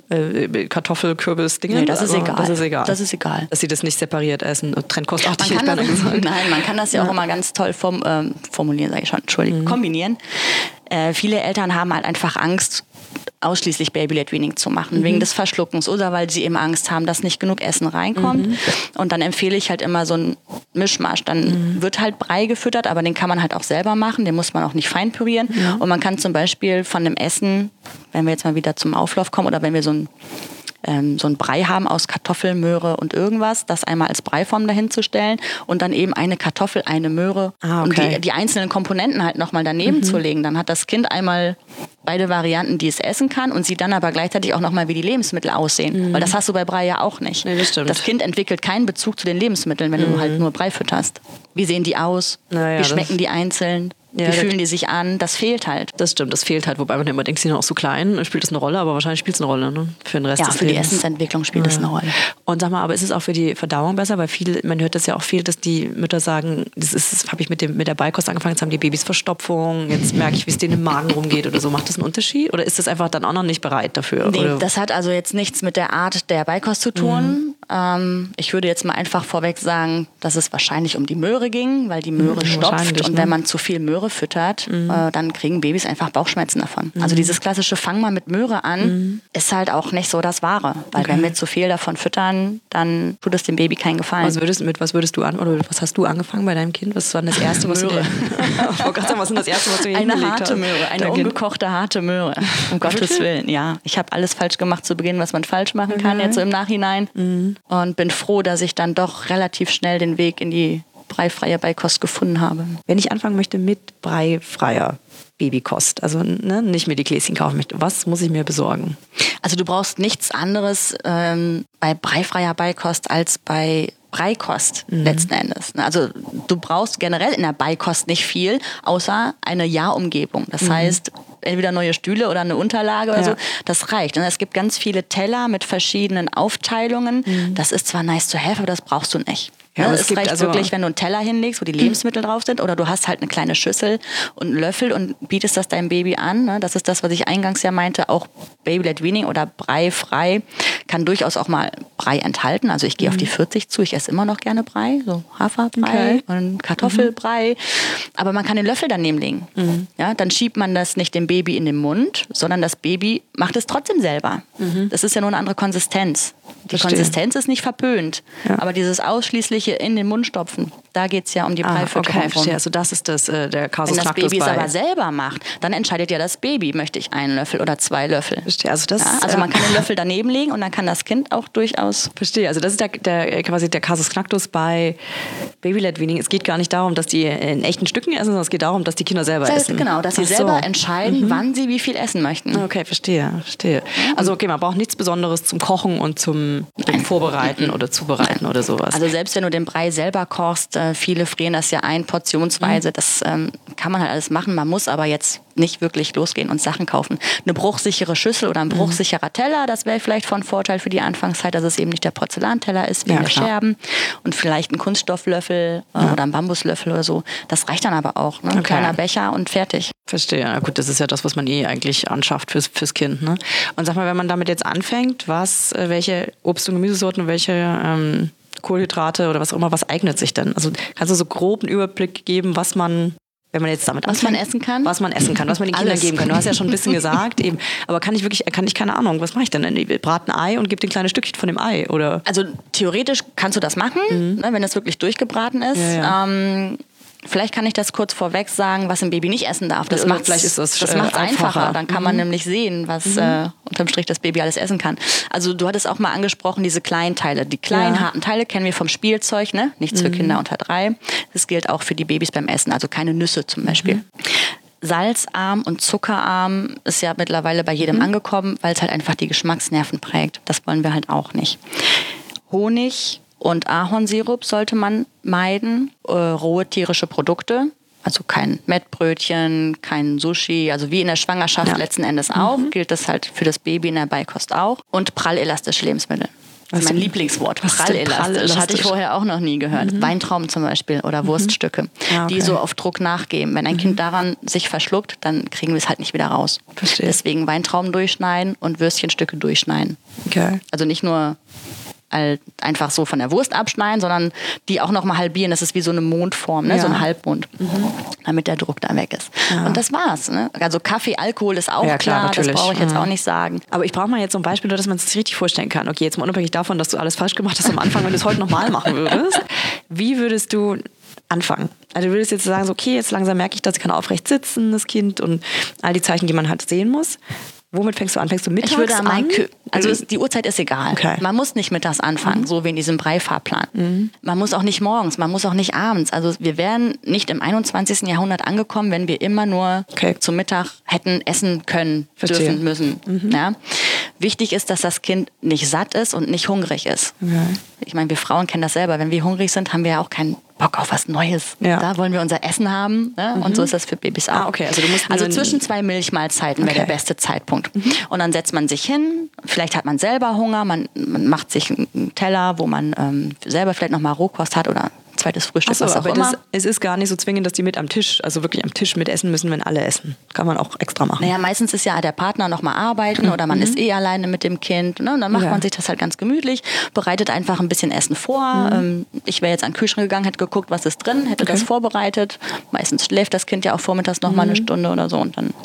äh, Kartoffel, Kürbis, Dinge? Nee, das ist also, egal. Das ist egal. Das ist egal. Dass sie das nicht separiert essen, trennkostartig. Man kann das, nein, man kann das ja, ja auch immer ganz toll form, ähm, formulieren, sage ich schon, Entschuldigung, mhm. kombinieren. Äh, viele Eltern haben halt einfach Angst, ausschließlich Baby-led Weaning zu machen, mhm. wegen des Verschluckens oder weil sie eben Angst haben, dass nicht genug Essen reinkommt. Mhm. Und dann empfehle ich halt immer so einen Mischmasch. Dann mhm. wird halt Brei gefüttert, aber den kann man halt auch selber machen, den muss man auch nicht fein pürieren. Ja. Und man kann zum Beispiel von dem Essen, wenn wir jetzt mal wieder zum Auflauf kommen oder wenn wir so ein Ähm, so ein Brei haben aus Kartoffel, Möhre und irgendwas, das einmal als Breiform dahin zu stellen und dann eben eine Kartoffel, eine Möhre ah, okay. und die, die einzelnen Komponenten halt nochmal daneben mhm. zu legen. Dann hat das Kind einmal beide Varianten, die es essen kann und sieht dann aber gleichzeitig auch nochmal, wie die Lebensmittel aussehen. Mhm. Weil das hast du bei Brei ja auch nicht. Nee, das stimmt. Das Kind entwickelt keinen Bezug zu den Lebensmitteln, wenn mhm. du halt nur Brei fütterst. Wie sehen die aus? Naja, wie schmecken die einzeln? Ja, wie fühlen die sich an? Das fehlt halt. Das stimmt, das fehlt halt. Wobei man immer denkt, sie sind auch so klein, spielt das eine Rolle, aber wahrscheinlich spielt es eine Rolle, ne? Für den Rest ja, des für Lebens. die Essensentwicklung spielt es ja. eine Rolle. Und sag mal, aber ist es auch für die Verdauung besser? Weil viele, man hört das ja auch viel, dass die Mütter sagen, das ist, habe ich mit, dem, mit der Beikost angefangen, jetzt haben die Babys Verstopfung, jetzt merke ich, wie es denen im Magen rumgeht oder so. Macht das einen Unterschied? Oder ist das einfach dann auch noch nicht bereit dafür? Nee, oder? Das hat also jetzt nichts mit der Art der Beikost zu tun. Mhm. Ähm, ich würde jetzt mal einfach vorweg sagen, dass es wahrscheinlich um die Möhre ging, weil die Möhre mhm, stopft. Und wenn man zu viel Möhre füttert, mhm. äh, dann kriegen Babys einfach Bauchschmerzen davon. Mhm. Also dieses klassische Fang mal mit Möhre an, mhm. ist halt auch nicht so das Wahre. Weil okay. wenn wir zu viel davon füttern, dann tut es dem Baby keinen Gefallen. Was würdest, mit was würdest du an, oder was hast du angefangen bei deinem Kind? Was war denn das Erste, was Möhre. du dir... oh Gott, was ist das Erste, was du Eine harte hast? Möhre, eine Dein ungekochte kind. harte Möhre. Um Gottes Willen, ja. Ich habe alles falsch gemacht zu Beginn, was man falsch machen kann, mhm. jetzt so im Nachhinein. Mhm. Und bin froh, dass ich dann doch relativ schnell den Weg in die breifreie Beikost gefunden habe. Wenn ich anfangen möchte mit breifreier Babykost, also ne, nicht mir die Gläschen kaufen möchte, was muss ich mir besorgen? Also du brauchst nichts anderes ähm, bei breifreier Beikost als bei Breikost mhm. letzten Endes. Also du brauchst generell in der Beikost nicht viel, außer eine Ja-Umgebung. Das mhm. heißt, entweder neue Stühle oder eine Unterlage oder ja. so, das reicht. Und es gibt ganz viele Teller mit verschiedenen Aufteilungen. Mhm. Das ist zwar nice to have, aber das brauchst du nicht. Ja, ne? Es, es reicht also wirklich, wenn du einen Teller hinlegst, wo die Lebensmittel drauf sind, oder du hast halt eine kleine Schüssel und einen Löffel und bietest das deinem Baby an. Ne? Das ist das, was ich eingangs ja meinte, auch Baby-led Weaning oder Brei frei kann durchaus auch mal Brei enthalten. Also ich gehe mhm. auf die vierzig zu, ich esse immer noch gerne Brei, so Haferbrei okay. und Kartoffelbrei. Mhm. Aber man kann den Löffel daneben legen. Mhm. Ja, dann schiebt man das nicht dem Baby in den Mund, sondern das Baby macht es trotzdem selber. Mhm. Das ist ja nur eine andere Konsistenz. Die Verstehe. Konsistenz ist nicht verpönt, ja. aber dieses ausschließliche in den Mund stopfen, Da geht es ja um die Ah, Breifütterung. okay, verstehe. Also das ist das, äh, der Kasus Wenn das Knacktus Baby es bei... aber selber macht, dann entscheidet ja das Baby, möchte ich einen Löffel oder zwei Löffel. Verstehe. Also, das, Ja, also man äh, kann den Löffel daneben legen und dann kann das Kind auch durchaus... Verstehe. Also das ist der, der, quasi der Kasus Knacktus bei Baby-Led-Weaning. Es geht gar nicht darum, dass die in echten Stücken essen, sondern es geht darum, dass die Kinder selber Das heißt, essen. genau, dass sie Ach so. selber entscheiden, mhm. wann sie wie viel essen möchten. Okay, verstehe, verstehe. Also okay, man braucht nichts Besonderes zum Kochen und zum Vorbereiten oder Zubereiten oder sowas. Also selbst wenn du den Brei selber kochst, äh, viele frieren das ja ein, portionsweise, mhm. das ähm, kann man halt alles machen. Man muss aber jetzt nicht wirklich losgehen und Sachen kaufen. Eine bruchsichere Schüssel oder ein bruchsicherer mhm. Teller, das wäre vielleicht von Vorteil für die Anfangszeit, dass es eben nicht der Porzellanteller ist, wie ja, Scherben und vielleicht ein Kunststofflöffel äh, ja. oder ein Bambuslöffel oder so. Das reicht dann aber auch. Ne? Ein okay. kleiner Becher und fertig. Verstehe. Na gut, das ist ja das, was man eh eigentlich anschafft fürs, fürs Kind. Ne? Und sag mal, wenn man damit jetzt anfängt, was, welche Obst- und Gemüsesorten, welche ähm, Kohlenhydrate oder was auch immer, was eignet sich denn? Also kannst du so grob einen Überblick geben, was man, wenn man jetzt damit was anfängt, man essen kann? Was man essen kann, was man den Kindern geben kann. Du hast ja schon ein bisschen gesagt, eben. Aber kann ich wirklich, kann ich keine Ahnung, was mache ich denn? Ich brate ein Ei und gebe dir ein kleines Stückchen von dem Ei, oder? Also theoretisch kannst du das machen, mhm. ne, wenn es wirklich durchgebraten ist. Ja, ja. Ähm, Vielleicht kann ich das kurz vorweg sagen, was ein Baby nicht essen darf. Das macht es das, das äh, einfacher. einfacher. Dann kann mhm. man nämlich sehen, was mhm. äh, unterm Strich das Baby alles essen kann. Also du hattest auch mal angesprochen, diese kleinen Teile. Die kleinen, ja. harten Teile kennen wir vom Spielzeug, ne? Nichts mhm. für Kinder unter drei. Das gilt auch für die Babys beim Essen, also keine Nüsse zum Beispiel. Mhm. Salzarm und zuckerarm ist ja mittlerweile bei jedem mhm. angekommen, weil es halt einfach die Geschmacksnerven prägt. Das wollen wir halt auch nicht. Honig und Ahornsirup sollte man meiden, äh, rohe tierische Produkte, also kein Mettbrötchen, kein Sushi, also wie in der Schwangerschaft ja. letzten Endes auch, mhm. gilt das halt für das Baby in der Beikost auch. Und prallelastische Lebensmittel. Das ist mein Lieblingswort, prallelastisch. Prall hatte ich vorher auch noch nie gehört. Mhm. Weintrauben zum Beispiel oder mhm. Wurststücke, ja, okay. die so auf Druck nachgeben. Wenn ein mhm. Kind daran sich verschluckt, dann kriegen wir es halt nicht wieder raus. Verstehe. Deswegen Weintrauben durchschneiden und Würstchenstücke durchschneiden. Okay. Also nicht nur einfach so von der Wurst abschneiden, sondern die auch noch mal halbieren. Das ist wie so eine Mondform, ne? Ja. So ein Halbmond, mhm. damit der Druck da weg ist. Ja. Und das war's. Ne? Also Kaffee, Alkohol ist auch ja, klar, klar, das brauche ich jetzt ja. auch nicht sagen. Aber ich brauche mal jetzt so ein Beispiel, dass man es sich richtig vorstellen kann. Okay, jetzt mal unabhängig davon, dass du alles falsch gemacht hast am Anfang, wenn du es heute nochmal machen würdest. Wie würdest du anfangen? Also du würdest jetzt sagen, so, okay, jetzt langsam merke ich, dass ich kann aufrecht sitzen, das Kind, und all die Zeichen, die man halt sehen muss. Womit fängst du an? Fängst du mittags ich würde an? an? Also es, die Uhrzeit ist egal. Okay. Man muss nicht mittags anfangen, mhm. so wie in diesem Brei-Fahrplan. Mhm. Man muss auch nicht morgens, man muss auch nicht abends. Also wir wären nicht im einundzwanzigsten Jahrhundert angekommen, wenn wir immer nur okay. zum Mittag hätten essen können, Verstehe. dürfen müssen. Mhm. Ja? Wichtig ist, dass das Kind nicht satt ist und nicht hungrig ist. Okay. Ich meine, wir Frauen kennen das selber. Wenn wir hungrig sind, haben wir ja auch keinen Bock auf was Neues. Ja. Da wollen wir unser Essen haben. Ne? Mhm. Und so ist das für Babys auch. Ah, okay. Also, du musst also zwischen zwei Milchmahlzeiten okay. wäre der beste Zeitpunkt. Mhm. Und dann setzt man sich hin. Vielleicht hat man selber Hunger. Man, man macht sich einen Teller, wo man ähm, selber vielleicht noch mal Rohkost hat oder zweites Frühstück, so, was auch aber immer. Das, es ist gar nicht so zwingend, dass die mit am Tisch, also wirklich am Tisch mit essen müssen, wenn alle essen. Kann man auch extra machen. Naja, meistens ist ja der Partner noch mal arbeiten mhm. oder man ist eh alleine mit dem Kind. Ne? Und dann macht ja. man sich das halt ganz gemütlich, bereitet einfach ein bisschen Essen vor. Mhm. Ich wäre jetzt an den Kühlschrank gegangen, hätte geguckt, was ist drin, hätte okay. das vorbereitet. Meistens schläft das Kind ja auch vormittags noch mhm. mal eine Stunde oder so und dann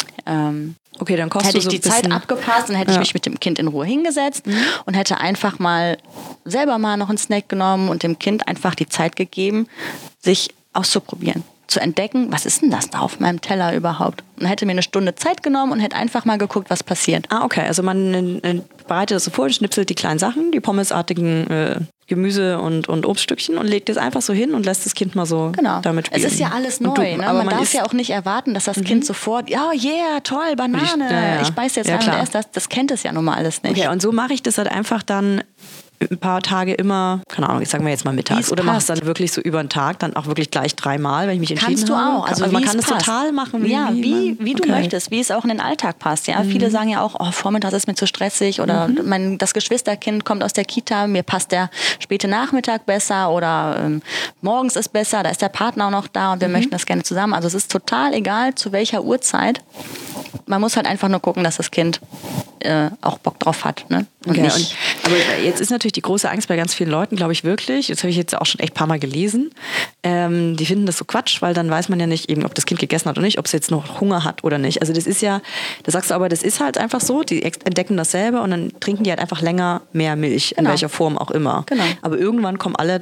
ähm, okay, dann kochst hätte du so ich die Zeit abgepasst und hätte ja. ich mich mit dem Kind in Ruhe hingesetzt mhm. und hätte einfach mal selber mal noch einen Snack genommen und dem Kind einfach die Zeit gegeben, sich auszuprobieren, zu entdecken, was ist denn das da auf meinem Teller überhaupt? Und hätte mir eine Stunde Zeit genommen und hätte einfach mal geguckt, was passiert. Ah, okay, also man äh, bereitet das so vor, schnipselt die kleinen Sachen, die pommesartigen äh, Gemüse und, und Obststückchen und legt es einfach so hin und lässt das Kind mal so genau. damit spielen. Es ist ja alles neu. Du, ne? aber man, man darf ja auch nicht erwarten, dass das mhm. Kind sofort, ja, yeah, toll, Banane, ich, ja, ja. ich beiß jetzt ja, rein und erst das, das kennt es ja nun mal alles nicht. Okay, und so mache ich das halt einfach dann ein paar Tage immer, keine Ahnung, ich sage mal jetzt mal mittags. Oder machst dann wirklich so über den Tag, dann auch wirklich gleich dreimal, wenn ich mich entschieden Kannst du habe. auch. Also, also man wie kann es total machen. Wie, ja, wie, wie du okay. möchtest, wie es auch in den Alltag passt. Ja? Mhm. Viele sagen ja auch, oh, vormittags ist mir zu stressig oder mhm. mein, das Geschwisterkind kommt aus der Kita, mir passt der späte Nachmittag besser oder ähm, morgens ist besser, da ist der Partner auch noch da und wir mhm. möchten das gerne zusammen. Also es ist total egal, zu welcher Uhrzeit. Man muss halt einfach nur gucken, dass das Kind äh, auch Bock drauf hat. Ne? Und okay, nicht und, aber jetzt ist natürlich die große Angst bei ganz vielen Leuten, glaube ich wirklich, das habe ich jetzt auch schon echt ein paar Mal gelesen, ähm, die finden das so Quatsch, weil dann weiß man ja nicht, eben, ob das Kind gegessen hat oder nicht, ob es jetzt noch Hunger hat oder nicht. Also das ist ja, da sagst du aber, das ist halt einfach so, die entdecken das selber und dann trinken die halt einfach länger mehr Milch, genau. in welcher Form auch immer. Genau. Aber irgendwann kommen alle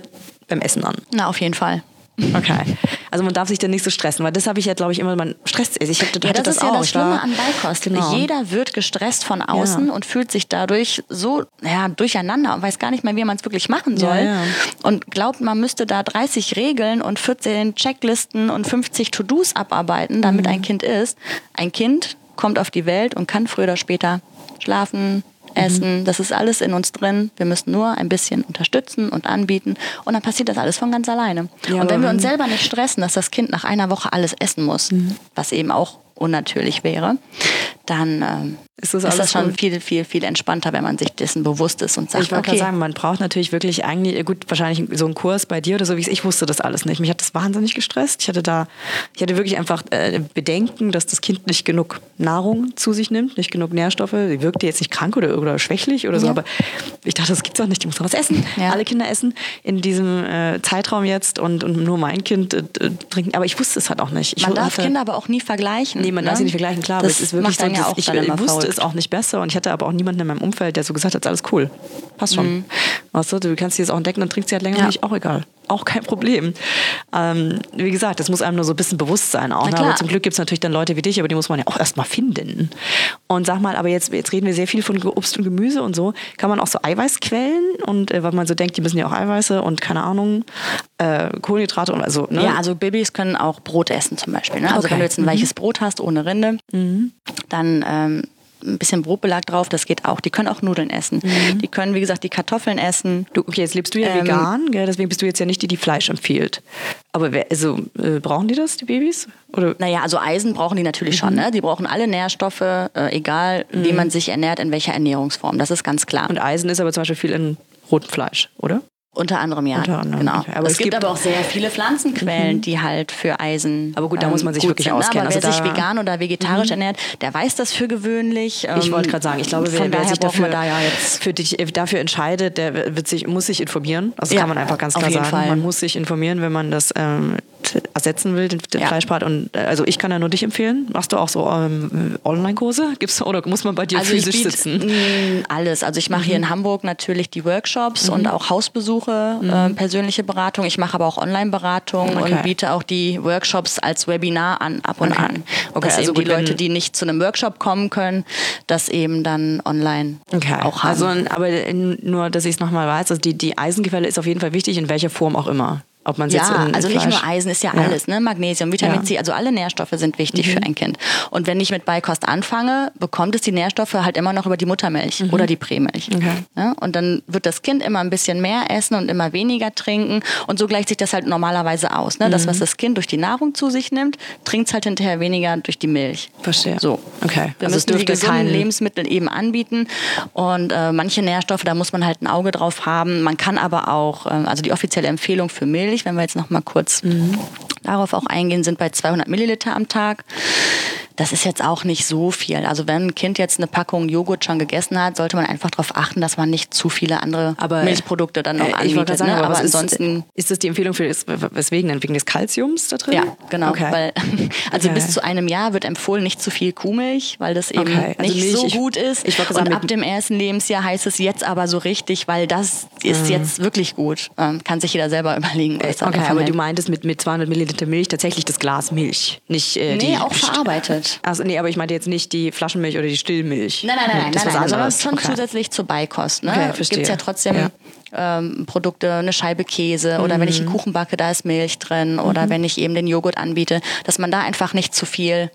beim Essen an. Na, auf jeden Fall. Okay. Also man darf sich dann nicht so stressen, weil das habe ich ja, glaube ich, immer, man stresst sich. Ich hatte, ja, das, das ist ja auch. das Schlimme an Beikost. Genau. Jeder wird gestresst von außen ja. und fühlt sich dadurch so ja, durcheinander und weiß gar nicht mehr, wie man es wirklich machen soll. Ja, ja. Und glaubt, man müsste da dreißig Regeln und vierzehn Checklisten und fünfzig To-Dos abarbeiten, damit mhm. ein Kind isst. Ein Kind kommt auf die Welt und kann früher oder später schlafen, essen, mhm. das ist alles in uns drin. Wir müssen nur ein bisschen unterstützen und anbieten und dann passiert das alles von ganz alleine. Ja, und wenn wir uns selber nicht stressen, dass das Kind nach einer Woche alles essen muss, mhm. was eben auch unnatürlich wäre, dann ähm, ist das, ist das schon gut. viel, viel, viel entspannter, wenn man sich dessen bewusst ist und sagt, ich wollte okay. gerade sagen, man braucht natürlich wirklich eigentlich, gut, wahrscheinlich so einen Kurs bei dir oder so, wie ich wusste das alles nicht. Mich hat das wahnsinnig gestresst. Ich hatte da, ich hatte wirklich einfach äh, Bedenken, dass das Kind nicht genug Nahrung zu sich nimmt, nicht genug Nährstoffe. Sie wirkte jetzt nicht krank oder, oder schwächlich oder so, ja. aber ich dachte, das gibt's doch nicht, die muss doch was essen. Ja. Alle Kinder essen in diesem äh, Zeitraum jetzt und, und nur mein Kind äh, trinken. Aber ich wusste es halt auch nicht. Ich man darf hatte, Kinder aber auch nie vergleichen. Nee, man ne? darf sie nicht vergleichen, klar, das aber es ist wirklich so, ja dass ich äh, wusste verrückt. es auch nicht besser und ich hatte aber auch niemanden in meinem Umfeld, der so gesagt hat, alles cool, passt schon. Mhm. Weißt du, du kannst sie jetzt auch entdecken, dann trinkt sie halt länger ja. nicht, auch egal. Auch kein Problem. Ähm, wie gesagt, das muss einem nur so ein bisschen bewusst sein auch. Ne? Aber zum Glück gibt es natürlich dann Leute wie dich, aber die muss man ja auch erstmal finden. Und sag mal, aber jetzt, jetzt reden wir sehr viel von Obst und Gemüse und so. Kann man auch so Eiweißquellen und äh, weil man so denkt, die müssen ja auch Eiweiße und keine Ahnung, äh, Kohlenhydrate und also. Ne? Ja, also Babys können auch Brot essen zum Beispiel. Ne? Also okay. wenn du jetzt ein mhm. weiches Brot hast ohne Rinde, mhm. dann ähm, ein bisschen Brotbelag drauf, das geht auch. Die können auch Nudeln essen. Mhm. Die können, wie gesagt, die Kartoffeln essen. Du, okay, jetzt lebst du ja ähm, vegan, gell? Deswegen bist du jetzt ja nicht die, die Fleisch empfiehlt. Aber wer, also, äh, brauchen die das, die Babys? Oder? Naja, also Eisen brauchen die natürlich mhm. schon. Ne? Die brauchen alle Nährstoffe, äh, egal mhm. wie man sich ernährt, in welcher Ernährungsform. Das ist ganz klar. Und Eisen ist aber zum Beispiel viel in rotem Fleisch, oder? Unter anderem, ja. Unter anderem, genau. Okay. Aber es, es gibt, gibt aber auch sehr viele Pflanzenquellen, mhm. die halt für Eisen. Aber gut, da muss man sich wirklich sind. auskennen. Aber wer also sich vegan oder vegetarisch mhm. ernährt, der weiß das für gewöhnlich. Ich wollte gerade sagen, ich glaube, wer, wer sich dafür, da ja jetzt für dich, dafür entscheidet, der wird sich, muss sich informieren. Also das ja, kann man einfach ganz klar sagen. Fall. Man muss sich informieren, wenn man das ähm, ersetzen will, den, den ja. Fleischpart. Und also ich kann ja nur dich empfehlen. Machst du auch so ähm, Online-Kurse? Gibt's oder muss man bei dir also physisch ich biet, sitzen? Mh, alles. Also ich mache mhm. hier in Hamburg natürlich die Workshops mhm. und auch Hausbesuche. Mhm. Ähm, persönliche Beratung. Ich mache aber auch Online-Beratung okay. und biete auch die Workshops als Webinar an, ab und okay. an. Okay, dass also eben die gut, Leute, die nicht zu einem Workshop kommen können, das eben dann online okay. auch haben. Also, aber nur, dass ich es nochmal weiß, also die, die Eisenquelle ist auf jeden Fall wichtig, in welcher Form auch immer. Ob man ja, jetzt in, in also Fleisch nicht nur Eisen, ist ja, ja. alles, ne? Magnesium, Vitamin ja. C, also alle Nährstoffe sind wichtig mhm. für ein Kind. Und wenn ich mit Beikost anfange, bekommt es die Nährstoffe halt immer noch über die Muttermilch mhm. oder die Prämilch. Okay. Ja? Und dann wird das Kind immer ein bisschen mehr essen und immer weniger trinken und so gleicht sich das halt normalerweise aus. Ne? Das, was das Kind durch die Nahrung zu sich nimmt, trinkt es halt hinterher weniger durch die Milch. Verstehe. So. Okay. Wir also müssen die gesunden kein... Lebensmittel eben anbieten und äh, manche Nährstoffe, da muss man halt ein Auge drauf haben. Man kann aber auch, äh, also die offizielle Empfehlung für Milch, wenn wir jetzt noch mal kurz mhm. darauf auch eingehen, sind bei zweihundert Milliliter am Tag. Das ist jetzt auch nicht so viel. Also wenn ein Kind jetzt eine Packung Joghurt schon gegessen hat, sollte man einfach darauf achten, dass man nicht zu viele andere aber, Milchprodukte dann noch äh, anbietet. Ich wollte sagen, ne? aber, aber ansonsten ist, ist das die Empfehlung für weswegen denn? Wegen des Kalziums da drin? Ja, genau. Okay. Weil, also okay. bis zu einem Jahr wird empfohlen, nicht zu viel Kuhmilch, weil das eben okay. also nicht Milch, so ich, gut ist. Ich Und ab dem ersten Lebensjahr heißt es jetzt aber so richtig, weil das ist mhm. jetzt wirklich gut. Ähm, kann sich jeder selber überlegen. Was okay, aber hält. du meintest mit, mit zweihundert Milliliter Milch tatsächlich das Glas Milch, nicht äh, nee, die... auch verarbeitet. Also nee, aber ich meinte jetzt nicht die Flaschenmilch oder die Stillmilch. Nein, nein, nein, das nein, nein, nein, also schon okay. zusätzlich zur Beikost. Ne? Okay, es gibt ja trotzdem ja. Ähm, Produkte, eine Scheibe Käse oder mhm. wenn ich einen Kuchen backe, da ist Milch drin oder mhm. wenn ich eben den Joghurt anbiete, dass man da einfach nicht zu viel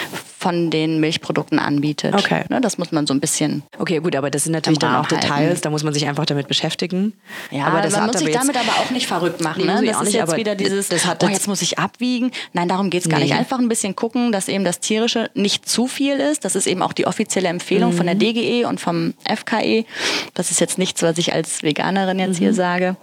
von den Milchprodukten anbietet. Okay. Ne, das muss man so ein bisschen. Okay, gut, aber das sind natürlich dann auch Details, halten. Da muss man sich einfach damit beschäftigen. Ja, aber das man hat muss sich aber damit aber auch nicht verrückt machen. Nee, Ne? Das ist nicht, jetzt wieder dieses, das hat oh, jetzt muss ich abwiegen. Nein, darum geht es gar nee. nicht. Einfach ein bisschen gucken, dass eben das Tierische nicht zu viel ist. Das ist eben auch die offizielle Empfehlung mhm. von der D G E und vom F K E. Das ist jetzt nichts, was ich als Veganerin jetzt mhm. hier sage.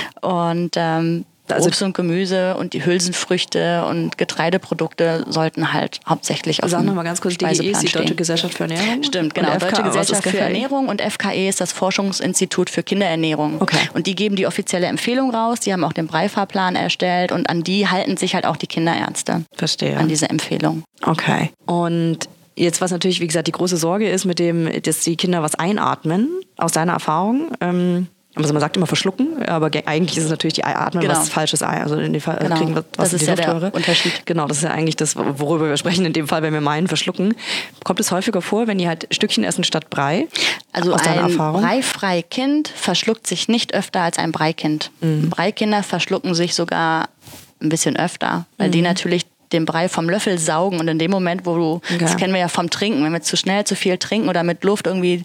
Und ähm, Also Obst und Gemüse und die Hülsenfrüchte und Getreideprodukte sollten halt hauptsächlich auf dem Sag noch mal ganz kurz, D G E ist die Deutsche Gesellschaft für Ernährung? Stimmt, genau. Und F K, Deutsche Gesellschaft für Ernährung und F K E ist das Forschungsinstitut für Kinderernährung. Okay. Und die geben die offizielle Empfehlung raus, die haben auch den Breifahrplan erstellt und an die halten sich halt auch die Kinderärzte. Verstehe. An diese Empfehlung. Okay. Und jetzt, was natürlich, wie gesagt, die große Sorge ist, mit dem, dass die Kinder was einatmen, aus deiner Erfahrung, ähm, also man sagt immer verschlucken, aber eigentlich ist es natürlich die Atmen, Genau. was falsches Ei. Also in dem Fall Genau. kriegen wir was Das in ist die ja der Luftröhre. Unterschied. Genau, das ist ja eigentlich das, worüber wir sprechen in dem Fall, wenn wir meinen, verschlucken. Kommt es häufiger vor, wenn die halt Stückchen essen statt Brei? Also aus deiner ein Erfahrung? breifrei Kind verschluckt sich nicht öfter als ein Breikind. Mhm. Breikinder verschlucken sich sogar ein bisschen öfter, weil mhm. die natürlich den Brei vom Löffel saugen und in dem Moment, wo du, okay. das kennen wir ja vom Trinken, wenn wir zu schnell zu viel trinken oder mit Luft irgendwie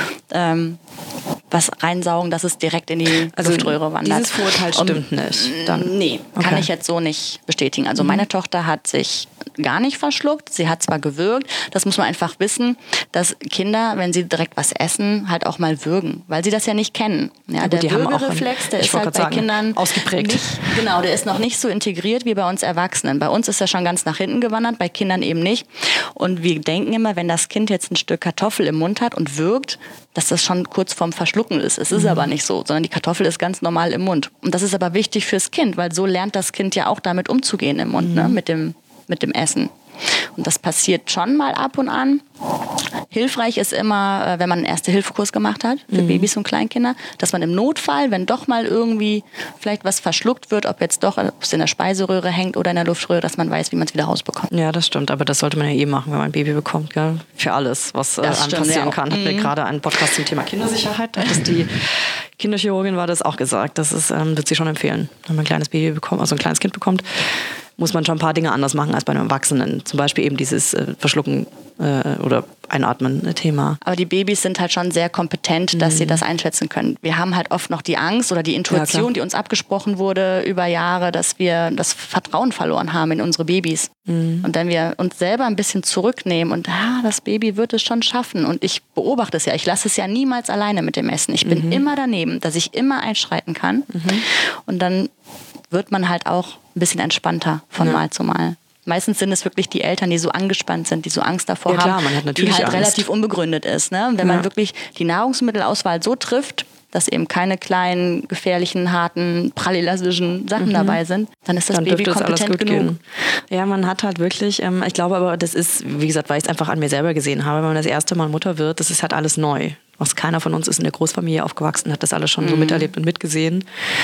ähm, was reinsaugen, dass es direkt in die also Luftröhre wandert. Dieses Vorurteil stimmt um, nicht? Dann. Nee, kann okay. ich jetzt so nicht bestätigen. Also mhm. meine Tochter hat sich gar nicht verschluckt, sie hat zwar gewürgt, das muss man einfach wissen, dass Kinder, wenn sie direkt was essen, halt auch mal würgen, weil sie das ja nicht kennen. Ja, ja, gut, der Würgereflex, der ist halt bei sagen, Kindern ausgeprägt. Nicht, genau, der ist noch nicht so integriert wie bei uns Erwachsenen. Bei uns ist er schon ganz nach hinten gewandert, bei Kindern eben nicht. Und wir denken immer, wenn das Kind jetzt ein Stück Kartoffel im Mund hat und würgt, dass das schon kurz vorm Verschlucken ist. Es ist mhm. aber nicht so, sondern die Kartoffel ist ganz normal im Mund. Und das ist aber wichtig fürs Kind, weil so lernt das Kind ja auch damit umzugehen im Mund, mhm. ne? mit dem, mit dem Essen. Und das passiert schon mal ab und an. Hilfreich ist immer, wenn man einen Erste-Hilfe-Kurs gemacht hat für mhm. Babys und Kleinkinder, dass man im Notfall, wenn doch mal irgendwie vielleicht was verschluckt wird, ob jetzt doch ob es in der Speiseröhre hängt oder in der Luftröhre, dass man weiß, wie man es wieder rausbekommt. Ja, das stimmt. Aber das sollte man ja eh machen, wenn man ein Baby bekommt. Gell? Für alles, was äh, einem passieren ja kann. Hatten wir mhm. gerade einen Podcast zum Thema Kindersicherheit. Da hat das die Kinderchirurgin war das auch gesagt. Das ist, ähm, wird sie schon empfehlen, wenn man ein kleines Baby bekommt, also ein kleines Kind bekommt, muss man schon ein paar Dinge anders machen als bei einem Erwachsenen. Zum Beispiel eben dieses äh, Verschlucken äh, oder Einatmen-Thema. Aber die Babys sind halt schon sehr kompetent, dass mhm. sie das einschätzen können. Wir haben halt oft noch die Angst oder die Intuition, ja, die uns abgesprochen wurde über Jahre, dass wir das Vertrauen verloren haben in unsere Babys. Mhm. Und wenn wir uns selber ein bisschen zurücknehmen und ah, das Baby wird es schon schaffen. Und ich beobachte es ja, ich lasse es ja niemals alleine mit dem Essen. Ich bin mhm. immer daneben, dass ich immer einschreiten kann. Mhm. Und dann wird man halt auch ein bisschen entspannter von ja. Mal zu Mal. Meistens sind es wirklich die Eltern, die so angespannt sind, die so Angst davor ja, klar, haben, man hat natürlich die halt Angst. relativ unbegründet ist. Ne? Wenn ja. man wirklich die Nahrungsmittelauswahl so trifft, dass eben keine kleinen, gefährlichen, harten, pralillasischen Sachen mhm. dabei sind, dann ist das dann Baby kompetent alles gut genug. Gehen. Ja, man hat halt wirklich, ähm, ich glaube aber, das ist, wie gesagt, weil ich es einfach an mir selber gesehen habe, wenn man das erste Mal Mutter wird, das ist halt alles neu. Was keiner von uns ist in der Großfamilie aufgewachsen, hat das alles schon mhm. so miterlebt und mitgesehen.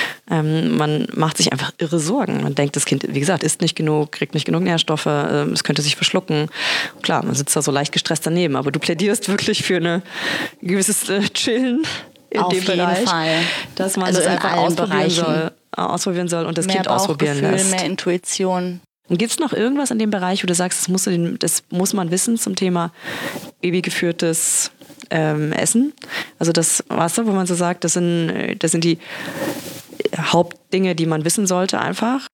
Ähm, man macht sich einfach irre Sorgen. Man denkt, das Kind, wie gesagt, isst nicht genug, kriegt nicht genug Nährstoffe, äh, es könnte sich verschlucken. Klar, man sitzt da so leicht gestresst daneben, aber du plädierst wirklich für ein gewisses äh, Chillen in Auf dem jeden Bereich, Fall. dass man also das einfach ausprobieren Bereichen. soll, ausprobieren soll und das mehr Kind ausprobieren Bauchgefühl, lässt. Mehr Intuition. Und gibt es noch irgendwas in dem Bereich, wo du sagst, das, musst du den, das muss man wissen zum Thema babygeführtes ähm, Essen? Also das, weißt du, wo man so sagt, das sind, das sind die Hauptdinge, die man wissen sollte einfach?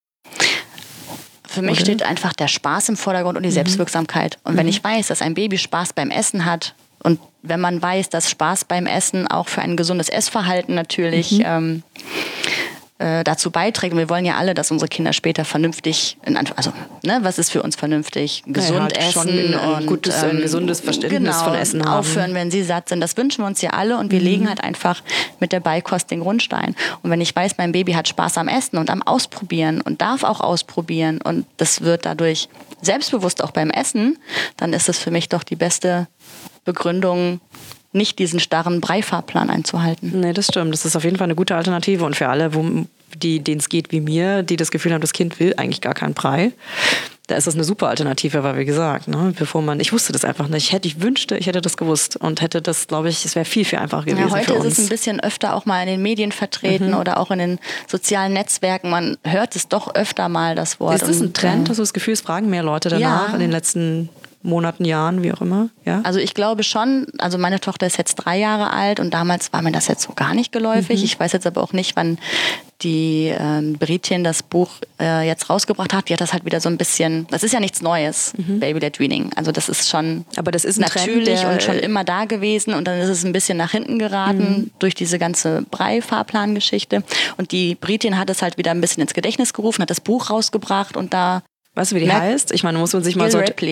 Für mich Oder? steht einfach der Spaß im Vordergrund und die mhm. Selbstwirksamkeit. Und wenn mhm. ich weiß, dass ein Baby Spaß beim Essen hat und wenn man weiß, dass Spaß beim Essen auch für ein gesundes Essverhalten natürlich mhm. ähm, äh, dazu beiträgt. Und wir wollen ja alle, dass unsere Kinder später vernünftig, in, also ne, was ist für uns vernünftig? Gesund ja, halt essen ein, ein und gutes, ähm, ein gesundes Verständnis genau, von Essen haben. Aufhören, wenn sie satt sind. Das wünschen wir uns ja alle und wir mhm. legen halt einfach mit der Beikost den Grundstein. Und wenn ich weiß, mein Baby hat Spaß am Essen und am Ausprobieren und darf auch ausprobieren und das wird dadurch selbstbewusst auch beim Essen, dann ist es für mich doch die beste Begründung, nicht diesen starren Breifahrplan einzuhalten. Nee, das stimmt. Das ist auf jeden Fall eine gute Alternative. Und für alle, wo, die, denen es geht wie mir, die das Gefühl haben, das Kind will eigentlich gar keinen Brei, da ist das eine super Alternative, weil wie gesagt, ne, bevor man, ich wusste das einfach nicht. Ich hätte, ich wünschte, ich hätte das gewusst und hätte das, glaube ich, es wäre viel, viel einfacher gewesen. Ja, heute für uns. ist es ein bisschen öfter auch mal in den Medien vertreten mhm. oder auch in den sozialen Netzwerken. Man hört es doch öfter mal, das Wort. Ist das ein Trend? Hast du das Gefühl, es fragen mehr Leute danach ja. in den letzten Monaten, Jahren, wie auch immer? Ja? Also ich glaube schon, also meine Tochter ist jetzt drei Jahre alt und damals war mir das jetzt so gar nicht geläufig. Mhm. Ich weiß jetzt aber auch nicht, wann die äh, Britin das Buch äh, jetzt rausgebracht hat. Die hat das halt wieder so ein bisschen, das ist ja nichts Neues, mhm. Baby-led Weaning. Also das ist schon aber das ist ein natürlich Trend, und schon immer da gewesen und dann ist es ein bisschen nach hinten geraten mhm. durch diese ganze Brei-Fahrplan-Geschichte. Und die Britin hat es halt wieder ein bisschen ins Gedächtnis gerufen, hat das Buch rausgebracht und da... Weißt du, wie die heißt? Ich meine, muss man sich mal... Gil Rapley.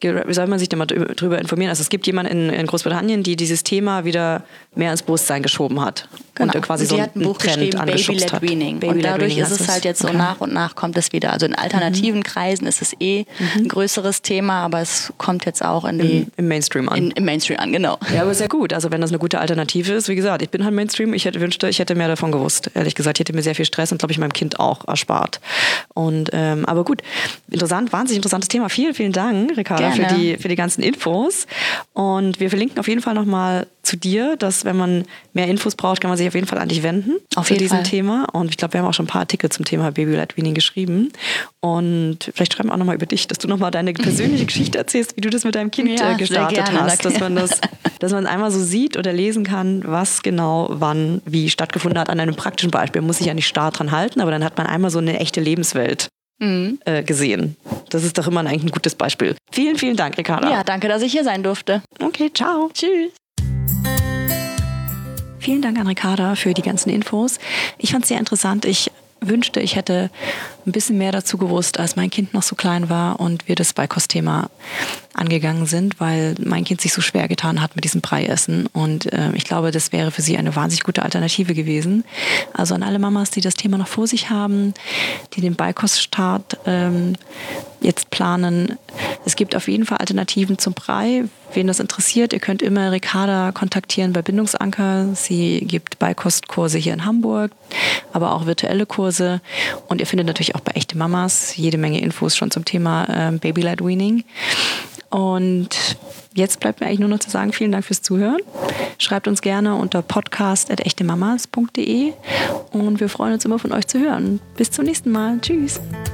wie soll man sich denn mal drüber informieren? Also es gibt jemanden in, in Großbritannien, die dieses Thema wieder mehr ins Bewusstsein geschoben hat. Genau. Und quasi und so die einen hat ein Buch Trend geschrieben, angeschubst Baby-led Weaning. Baby und dadurch Weaning ist es halt jetzt okay. so nach und nach kommt es wieder. Also in alternativen mhm. Kreisen ist es eh mhm. ein größeres Thema, aber es kommt jetzt auch in die, Im, im Mainstream an. In, Im Mainstream an, genau. Ja, aber sehr gut. Also wenn das eine gute Alternative ist, wie gesagt, ich bin halt Mainstream. Ich hätte wünschte, ich hätte mehr davon gewusst. Ehrlich gesagt, ich hätte mir sehr viel Stress und glaube ich meinem Kind auch erspart. Und ähm, aber gut, interessant, wahnsinnig interessantes Thema. Vielen, vielen Dank, Ricarda, für die für die ganzen Infos. Und wir verlinken auf jeden Fall nochmal zu dir, dass wenn man mehr Infos braucht, kann man sich auf jeden Fall an dich wenden auf zu diesem Fall. Thema. Und ich glaube, wir haben auch schon ein paar Artikel zum Thema Baby-led Weaning geschrieben. Und vielleicht schreiben wir auch nochmal über dich, dass du nochmal deine persönliche Geschichte erzählst, wie du das mit deinem Kind ja, äh, gestartet gerne, hast. Dass man das, dass man einmal so sieht oder lesen kann, was genau, wann, wie stattgefunden hat an einem praktischen Beispiel. Man muss sich ja nicht starr dran halten, aber dann hat man einmal so eine echte Lebenswelt mhm. äh, gesehen. Das ist doch immer eigentlich ein gutes Beispiel. Vielen, vielen Dank, Ricarda. Ja, danke, dass ich hier sein durfte. Okay, ciao. Tschüss. Vielen Dank an Ricarda für die ganzen Infos. Ich fand es sehr interessant. Ich wünschte, ich hätte ein bisschen mehr dazu gewusst, als mein Kind noch so klein war und wir das Beikostthema angegangen sind, weil mein Kind sich so schwer getan hat mit diesem Breiessen. Und äh, ich glaube, das wäre für sie eine wahnsinnig gute Alternative gewesen. Also an alle Mamas, die das Thema noch vor sich haben, die den Beikoststart ähm, jetzt planen. Es gibt auf jeden Fall Alternativen zum Brei. Wen das interessiert, ihr könnt immer Ricarda kontaktieren bei Bindungsanker. Sie gibt Beikostkurse hier in Hamburg, aber auch virtuelle Kurse. Und ihr findet natürlich auch bei Echte Mamas jede Menge Infos schon zum Thema äh, Baby-led Weaning. Und jetzt bleibt mir eigentlich nur noch zu sagen, vielen Dank fürs Zuhören. Schreibt uns gerne unter podcast at echte mamas punkt de und wir freuen uns immer von euch zu hören. Bis zum nächsten Mal. Tschüss.